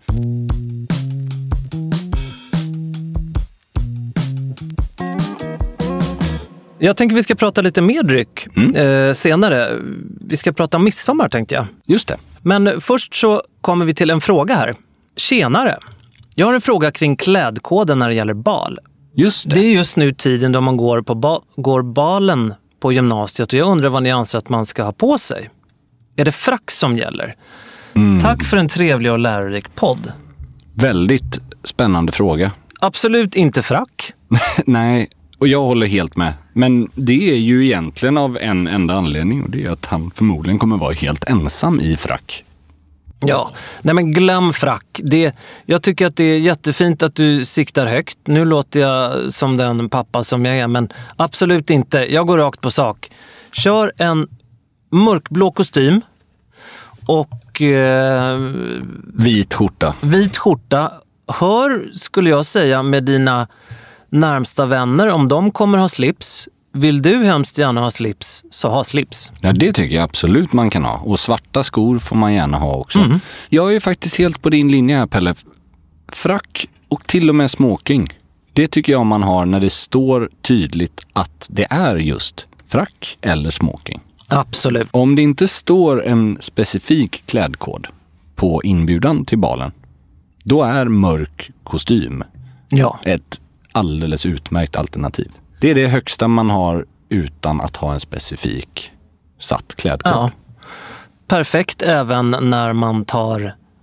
Jag tänker vi ska prata lite mer dryck mm. eh, senare. Vi ska prata om midsommar, tänkte jag. Just det. Men först så kommer vi till en fråga här. Tjenare! Jag har en fråga kring klädkoden när det gäller bal. Just det. Det är just nu tiden då man går, på ba- går balen på gymnasiet och jag undrar vad ni anser att man ska ha på sig. Är det frack som gäller? Mm. Tack för en trevlig och lärorik podd. Väldigt spännande fråga. Absolut inte frack. Nej, och jag håller helt med. Men det är ju egentligen av en enda anledning och det är att han förmodligen kommer vara helt ensam i frack. Ja, nej men glöm frack. Det, jag tycker att det är jättefint att du siktar högt. Nu låter jag som den pappa som jag är, men absolut inte. Jag går rakt på sak. Kör en mörkblå kostym och eh, vit skjorta. Vit skjorta. Hör, skulle jag säga, med dina närmsta vänner, om de kommer ha slips. Vill du hemskt gärna ha slips, så ha slips. Ja, det tycker jag absolut man kan ha. Och svarta skor får man gärna ha också. Mm. Jag är faktiskt helt på din linje här, Pelle. Frack och till och med smoking. Det tycker jag man har när det står tydligt att det är just frack eller smoking. Absolut. Om det inte står en specifik klädkod på inbjudan till balen, då är mörk kostym ja. ett alldeles utmärkt alternativ. Det är det högsta man har utan att ha en specifik satt klädkod. Ja. Perfekt även när man tar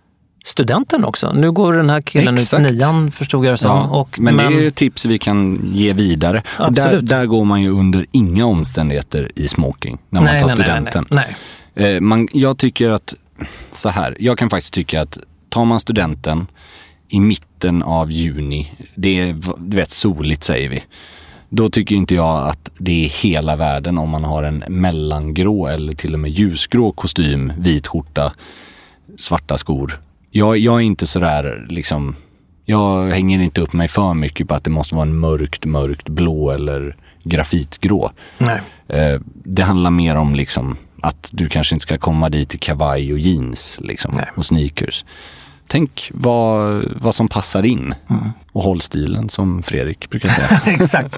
studenten också. Nu går den här killen Exakt. ut nian, förstod jag det som. Ja, och, men, men det är ju tips vi kan ge vidare. Och där, där går man ju under inga omständigheter i smoking när man nej, tar nej, studenten. Nej, nej, nej. Man, jag tycker att, så här, jag kan faktiskt tycka att tar man studenten i mitten av juni, det är, du vet, soligt säger vi. Då tycker inte jag att det är hela världen om man har en mellangrå eller till och med ljusgrå kostym, vit skjorta, svarta skor. Jag, jag är inte sådär liksom, jag hänger inte upp mig för mycket på att det måste vara en mörkt, mörkt blå eller grafitgrå. nej. Eh, det handlar mer om liksom att du kanske inte ska komma dit i kavaj och jeans liksom, nej. och sneakers. Tänk vad, vad som passar in. Mm. Och håll stilen, som Fredrik brukar säga. Exakt.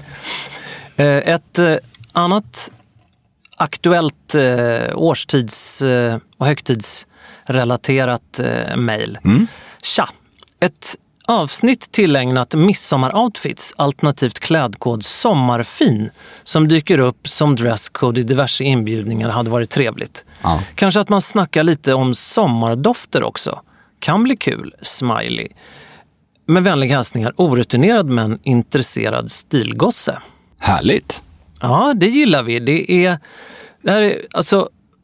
Ett annat aktuellt årstids- och högtidsrelaterat mejl. Mm. Tja! Ett avsnitt tillägnat midsommaroutfits, alternativt klädkod sommarfin, som dyker upp som dresscode i diverse inbjudningar hade varit trevligt. Ja. Kanske att man snackar lite om sommardofter också. Kan bli kul, smiley. Med vänliga hälsningar, orutinerad men intresserad stilgosse. Härligt. Ja, det gillar vi. Det är, det här är alltså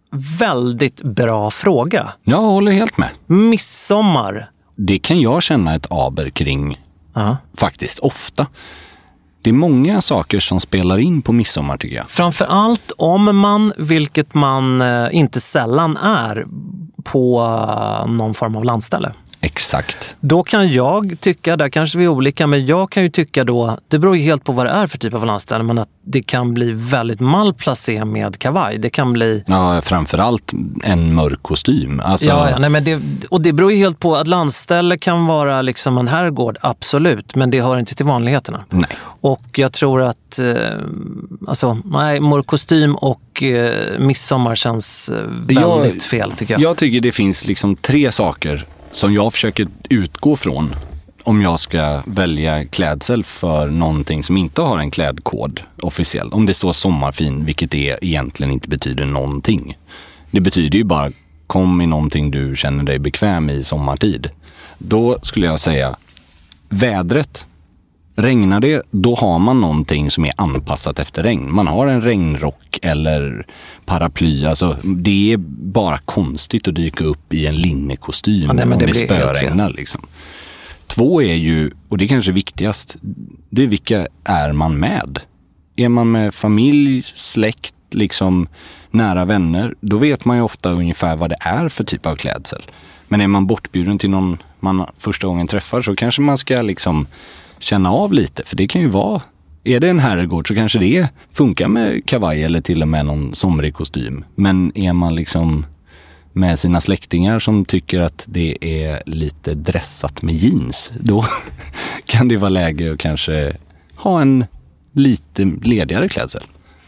väldigt bra fråga. Jag håller helt med. Midsommar. Det kan jag känna ett aber kring. Ja. Faktiskt, ofta. Det är många saker som spelar in på midsommar tycker jag. Framförallt om man, vilket man inte sällan är, på någon form av landställe. Exakt. Då kan jag tycka, där kanske vi är olika, men jag kan ju tycka då, det beror ju helt på vad det är för typ av landställe, men att det kan bli väldigt malplacé med kavaj. Det kan bli... Ja, framförallt en mörk kostym. Alltså... Ja, ja nej, men det, och det beror ju helt på att landställe kan vara liksom en herrgård, absolut, men det hör inte till vanligheterna. Nej. Och jag tror att eh, alltså, nej, mörk kostym och eh, midsommar känns eh, väldigt jag, fel tycker jag. Jag tycker det finns liksom tre saker som jag försöker utgå från om jag ska välja klädsel för någonting som inte har en klädkod officiellt. Om det står sommarfin, vilket det egentligen inte betyder någonting. Det betyder ju bara kom i någonting du känner dig bekväm i sommartid. Då skulle jag säga vädret. Regnar det, då har man någonting som är anpassat efter regn. Man har en regnrock eller paraply. Alltså, det är bara konstigt att dyka upp i en linnekostym ja, nej, om det, det spöregnar. Liksom. Två är ju, och det är kanske viktigast, det är vilka är man med? Är man med familj, släkt, liksom nära vänner, då vet man ju ofta ungefär vad det är för typ av klädsel. Men är man bortbjuden till någon man första gången träffar så kanske man ska liksom känna av lite, för det kan ju vara, är det en herrgård så kanske det funkar med kavaj eller till och med någon somrig kostym. Men är man liksom med sina släktingar som tycker att det är lite dressat med jeans, då kan det vara läge att kanske ha en lite ledigare klädsel.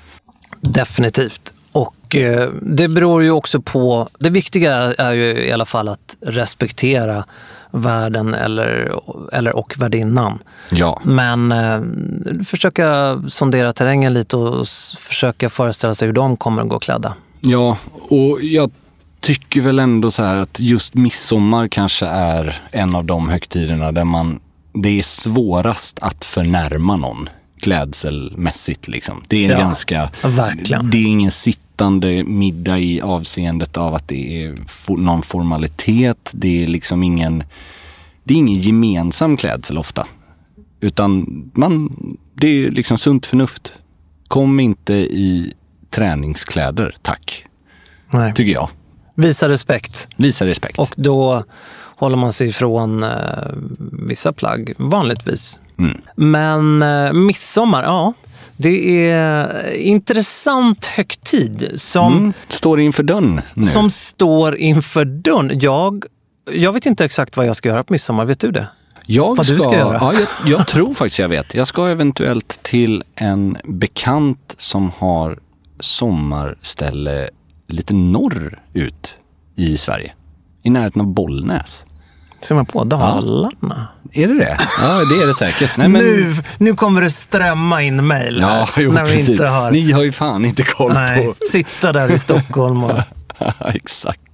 Definitivt. Och eh, det beror ju också på, det viktiga är ju i alla fall att respektera värden eller, eller och värdinnan. Ja. Men eh, försöka sondera terrängen lite och s- försöka föreställa sig hur de kommer att gå klädda. Ja, och jag tycker väl ändå så här att just midsommar kanske är en av de högtiderna där man, det är svårast att förnärma någon klädselmässigt liksom. Det är ja, ganska, verkligen. Det är ingen sittande middag i avseendet av att det är for, någon formalitet. Det är liksom ingen, det är ingen gemensam klädsel ofta. Utan man, det är liksom sunt förnuft. Kom inte i träningskläder, tack. Nej. Tycker jag. Visa respekt. Visa respekt. Och då håller man sig ifrån eh, vissa plagg, vanligtvis. Mm. Men eh, midsommar, ja, det är intressant högtid som, mm. står inför dörren nu. som står inför dörren. Jag, jag vet inte exakt vad jag ska göra på midsommar, vet du det? Jag vad ska, du ska göra? Ja, jag, jag tror faktiskt jag vet. Jag ska eventuellt till en bekant som har sommarställe lite norrut i Sverige. I närheten av Bollnäs. Ser man på Dalarna? Ja. Är det det? Ja, det är det säkert. Nej, men... nu, nu kommer det strömma in mejl här. Ja, jo, när vi precis. inte har... Ni har ju fan inte koll Nej, på... sitta där i Stockholm och... Exakt.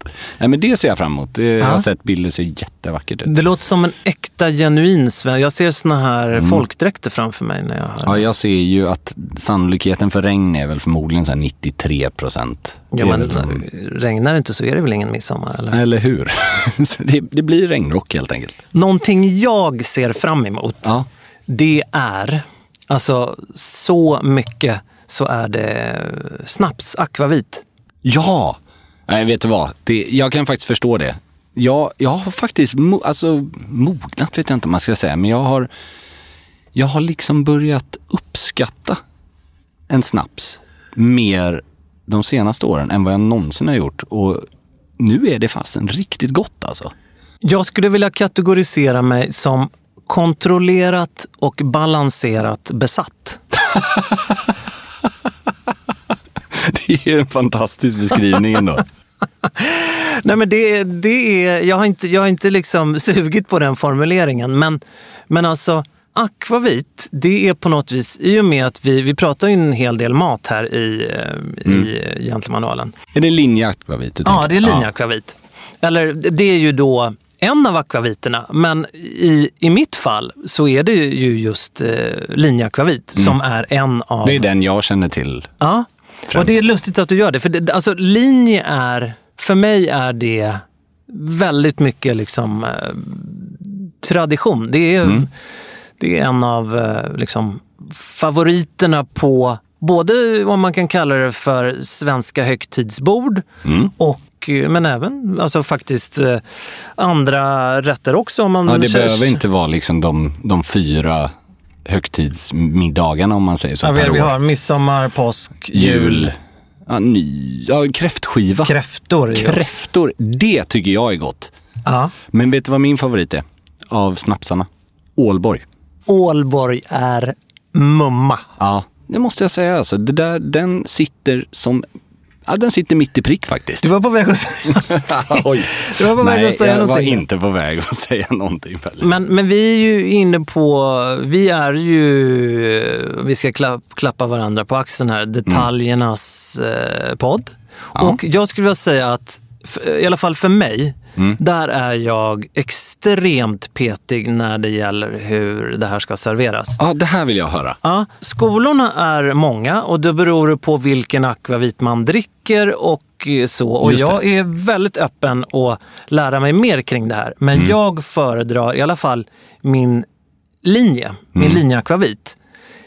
Nej, men det ser jag fram emot. Jag har sett bilder, ser jättevackert ut. Det låter som en äkta, genuin svensk. Jag ser såna här mm. folkdräkter framför mig när jag hör. Ja, jag ser ju att sannolikheten för regn är väl förmodligen så här nittiotre procent. Ja, men som... regnar det inte så är det väl ingen midsommar, eller? Eller hur? det, det blir regnrock helt enkelt. Någonting jag ser fram emot, ja. det är, alltså så mycket så är det snaps, akvavit. Ja! Nej, vet du vad? Det, jag kan faktiskt förstå det. Jag, jag har faktiskt mo, alltså, mognat, vet jag inte om man ska säga, men jag har, jag har liksom börjat uppskatta en snaps mer de senaste åren än vad jag någonsin har gjort. Och nu är det fasen riktigt gott alltså. Jag skulle vilja kategorisera mig som kontrollerat och balanserat besatt. Det är en fantastisk beskrivning ändå. Nej, men det, det är, jag har inte, jag har inte liksom sugit på den formuleringen, men, men alltså akvavit, det är på något vis, i och med att vi, vi pratar ju en hel del mat här i, mm. i Gentlemanualen. Är det linjeakvavit? Ja, det är linjeakvavit. Ja. Eller det är ju då en av akvaviterna, men i, i mitt fall så är det ju just eh, linjeakvavit mm. som är en av... Det är den jag känner till. Ja, främst. Och det är lustigt att du gör det, för det, alltså linje är, för mig är det väldigt mycket liksom eh, tradition. Det är, mm. det är en av eh, liksom favoriterna på både vad man kan kalla det för svenska högtidsbord mm. och men även alltså faktiskt eh, andra rätter också. Om man ja, det känns... behöver inte vara liksom de, de fyra högtidsmiddagarna om man säger så. Ja, vi, per vi år. har midsommar, påsk, jul. jul. Ja, ny, ja, kräftskiva. Kräftor. Kräftor, det tycker jag är gott. Ja. Men vet du vad min favorit är av snapsarna? Ålborg. Ålborg är mumma. Ja, det måste jag säga. Alltså, det där, den sitter som... Ja, den sitter mitt i prick faktiskt. Du var på väg att säga Oj. Du var på väg Nej, att säga jag någonting. var inte på väg att säga någonting. Men, men vi är ju inne på, vi är ju, vi ska klapp, klappa varandra på axeln här, detaljernas mm. podd. Ja. Och jag skulle vilja säga att, i alla fall för mig, mm. där är jag extremt petig när det gäller hur det här ska serveras. Ja, det här vill jag höra. Ja, skolorna är många och det beror på vilken akvavit man dricker och så. Och jag är väldigt öppen att lära mig mer kring det här. Men mm. jag föredrar i alla fall min linje, min mm. linjeakvavit.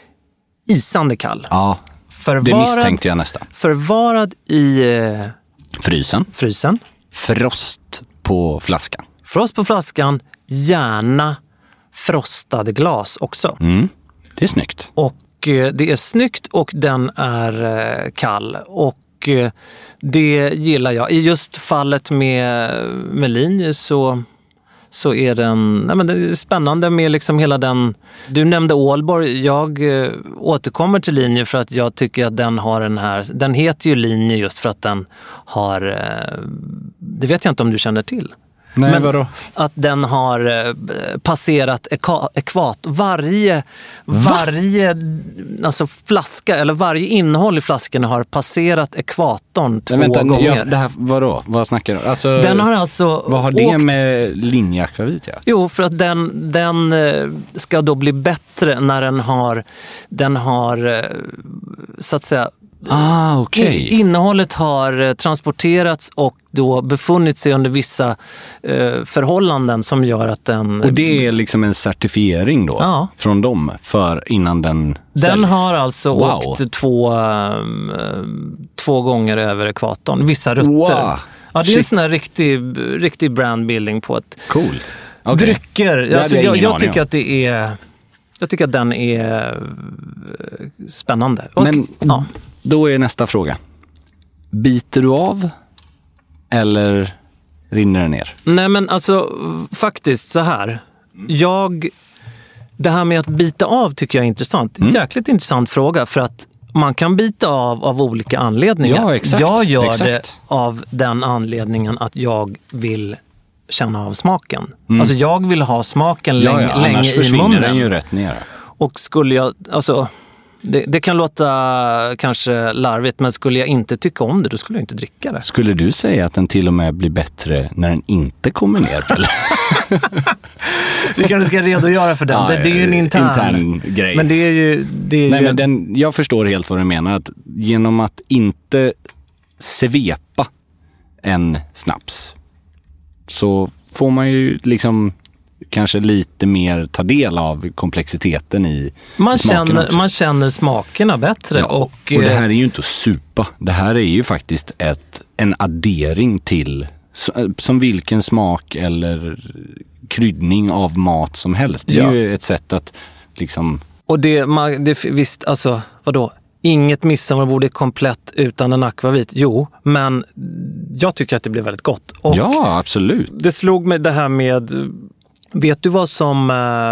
Isande kall. Ja, förvarad, det misstänkte jag nästan. Förvarad i... Frysen. Frysen. Frost på flaskan. Frost på flaskan, gärna frostade glas också. Mm. Det är snyggt. Och eh, det är snyggt och den är eh, kall. Och eh, det gillar jag. I just fallet med, med linje så, så är den, nej men det är spännande med liksom hela den... Du nämnde Ålborg. Jag eh, återkommer till linje för att jag tycker att den har den här... Den heter ju linje just för att den har... Eh, det vet jag inte om du känner till. Nej, men vadå? Att den har eh, passerat eka- ekvat. Varje, varje alltså flaska, eller varje innehåll i flaskan har passerat ekvatorn två vänta, gånger. Jag, det här, vadå? Vad snackar du? Alltså, den har alltså vad har det åkt, med linjeakvavit? Ja? Jo, för att den, den ska då bli bättre när den har, den har så att säga, Ah, okay. innehållet har transporterats och då befunnit sig under vissa eh, förhållanden som gör att den... Och det är liksom en certifiering då ja. från dem för innan den Den säljs. har alltså wow. åkt två, um, två gånger över ekvatorn. Vissa rutter. Wow. Ja, det är Shit. en sån här riktig, riktig brandbuilding på ett... Cool. Okay. Drycker. Alltså, jag, jag, jag tycker att det är... Jag tycker att den är spännande. Och, Men ja. då är nästa fråga. Biter du av eller rinner det ner? Nej, men alltså faktiskt så här. Jag, det här med att bita av tycker jag är intressant. Mm. Jäkligt intressant fråga för att man kan bita av av olika anledningar. Ja, exakt. Jag gör exakt. det av den anledningen att jag vill känna av smaken. Mm. Alltså jag vill ha smaken ja, länge, ja, länge i munnen. Den ju rätt ner. Och skulle jag, alltså Det, det kan låta kanske larvigt, men skulle jag inte tycka om det, då skulle jag inte dricka det. Skulle du säga att den till och med blir bättre när den inte kommer ner? Eller? Du kanske ska redogöra för den. Ja, det, det är ju en intern, intern grej. Men det är ju... Det är Nej, ju... men den, jag förstår helt vad du menar. Att genom att inte svepa en snaps så får man ju liksom kanske lite mer ta del av komplexiteten i man smaken känner, också. Man känner smakerna bättre. Ja, och, och det här är ju inte att supa. Det här är ju faktiskt ett, en addering till som vilken smak eller kryddning av mat som helst. Det är ja. ju ett sätt att liksom... Och det, man, det visst, alltså, vadå? Inget midsommarbord är komplett utan en akvavit. Jo, men jag tycker att det blir väldigt gott. Och ja, absolut. Det slog mig det här med... Vet du vad som...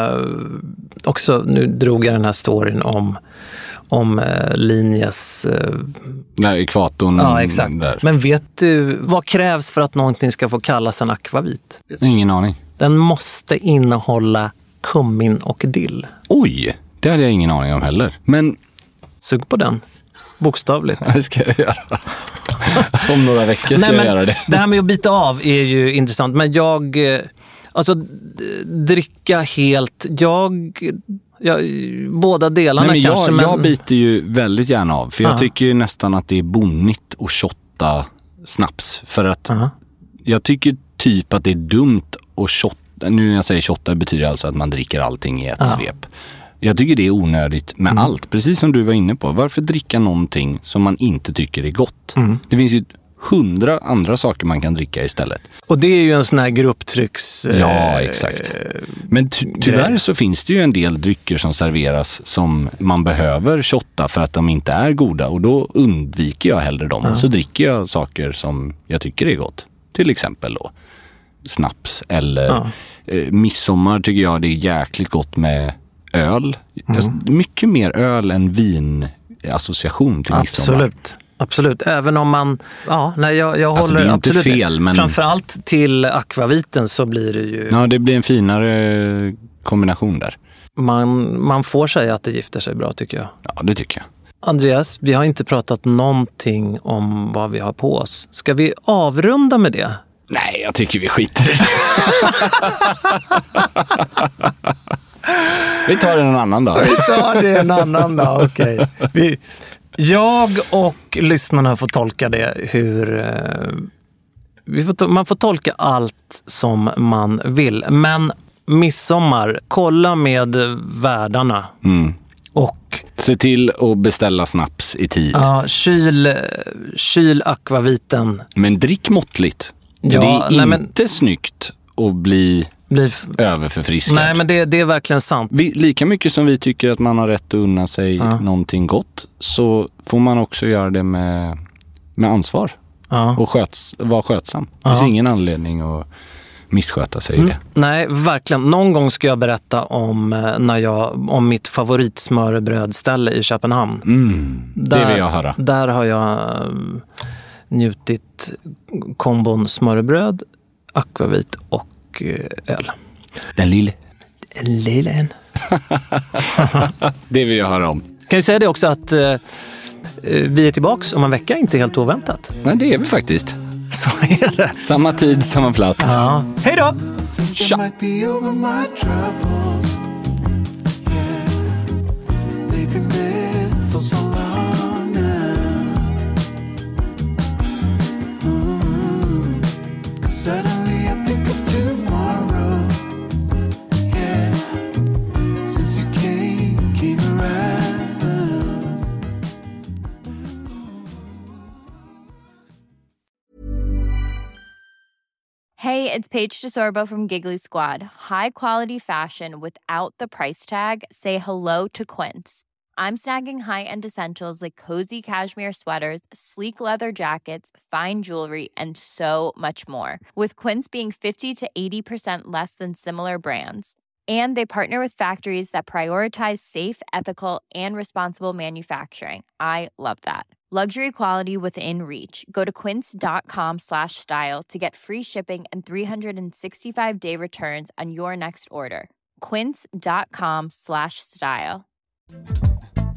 Eh, också, nu drog jag den här storyn om, om eh, Linjes... Eh, Nej, ekvatorn. Ja, exakt. Där. Men vet du, vad krävs för att någonting ska få kallas en akvavit? Ingen aning. Den måste innehålla kummin och dill. Oj, det hade jag ingen aning om heller. Men... Sug på den. Bokstavligt. Det ska jag göra. Om några veckor ska Nej, jag göra det. Det här med att bita av är ju intressant. Men jag... Alltså, dricka helt... Jag... jag båda delarna Nej, men kanske. Jag, men... jag biter ju väldigt gärna av. För jag Aha. tycker ju nästan att det är bonnigt att shotta snaps. För att Aha. jag tycker typ att det är dumt att shotta. Nu när jag säger shotta betyder alltså att man dricker allting i ett Aha. svep. Jag tycker det är onödigt med mm. allt. Precis som du var inne på. Varför dricka någonting som man inte tycker är gott? Mm. Det finns ju hundra andra saker man kan dricka istället. Och det är ju en sån här grupptrycks... Ja, exakt. Eh, Men ty- tyvärr grej. så finns det ju en del drycker som serveras som man behöver shotta för att de inte är goda. Och då undviker jag hellre dem. Ja. Och så dricker jag saker som jag tycker är gott. Till exempel då snaps eller ja. eh, midsommar tycker jag det är jäkligt gott med öl. Mm. Mycket mer öl än vin association till midsommar. Absolut. Absolut, även om man, ja, nej, jag, jag alltså, håller det är inte absolut fel, men... Framförallt till akvaviten så blir det ju... Ja, det blir en finare kombination där. Man, man får säga att det gifter sig bra, tycker jag. Ja, det tycker jag. Andreas, vi har inte pratat någonting om vad vi har på oss. Ska vi avrunda med det? Nej, jag tycker vi skiter i det. Vi tar det en annan dag. Vi tar det en annan dag, okej. Okay. Vi... Jag och lyssnarna får tolka det hur... Eh, vi får to- man får tolka allt som man vill. Men midsommar, kolla med värdarna. Mm. Och... Se till att beställa snaps i tid. Ja, kyl, kyl akvaviten. Men drick måttligt. Ja, det är nej, inte men... snyggt att bli... Blir överförfriskad. Nej, men det, det är verkligen sant. Vi, lika mycket som vi tycker att man har rätt att unna sig ja. någonting gott så får man också göra det med, med ansvar. Ja. Och sköts, vara skötsam. Ja. Det finns ingen anledning att missköta sig mm. i det. Nej, verkligen. Någon gång ska jag berätta om, när jag, om mitt favoritsmörbrödställe i Köpenhamn. Mm. Det där, vill jag höra. Där har jag njutit kombon smörbröd, akvavit och öl. Den lille. Den lille en. Det vill jag höra om. Kan jag säga det också att eh, vi är tillbaks om en vecka, inte helt oväntat. Nej, det är vi faktiskt. Så är det. Samma tid, samma plats. Ja. Hej då! Tja! Hey, it's Paige DeSorbo from Giggly Squad. High quality fashion without the price tag. Say hello to Quince. I'm snagging high-end essentials like cozy cashmere sweaters, sleek leather jackets, fine jewelry, and so much more. With Quince being fifty to eighty percent less than similar brands. And they partner with factories that prioritize safe, ethical, and responsible manufacturing. I love that. Luxury quality within reach. Go to quince.com slash style to get free shipping and three sixty-five day returns on your next order. Quince.com slash style.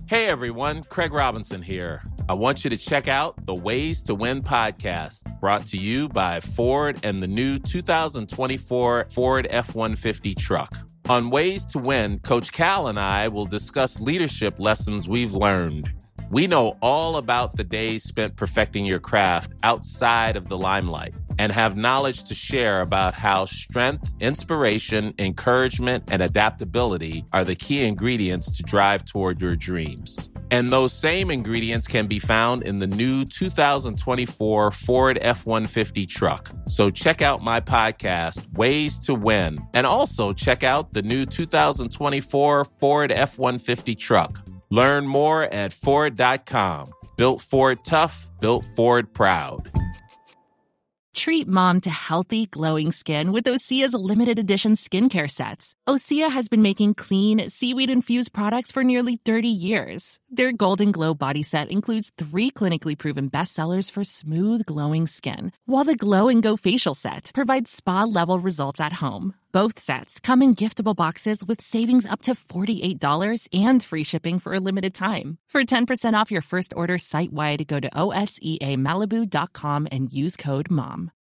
Hey everyone, Craig Robinson here. I want you to check out the Ways to Win podcast, brought to you by Ford and the new two thousand twenty-four Ford F one fifty truck. On Ways to Win, Coach Cal and I will discuss leadership lessons we've learned. We know all about the days spent perfecting your craft outside of the limelight and have knowledge to share about how strength, inspiration, encouragement, and adaptability are the key ingredients to drive toward your dreams. And those same ingredients can be found in the new two thousand twenty-four Ford F one fifty truck. So check out my podcast, Ways to Win, and also check out the new two thousand twenty-four Ford F one fifty truck. Learn more at Ford dot com. Built Ford tough, built Ford proud. Treat mom to healthy, glowing skin with Osea's limited edition skincare sets. Osea has been making clean, seaweed-infused products for nearly thirty years. Their Golden Glow body set includes three clinically proven bestsellers for smooth, glowing skin, while the Glow and Go facial set provides spa-level results at home. Both sets come in giftable boxes with savings up to forty-eight dollars and free shipping for a limited time. For ten percent off your first order site-wide, go to O S E A Malibu dot com and use code MOM.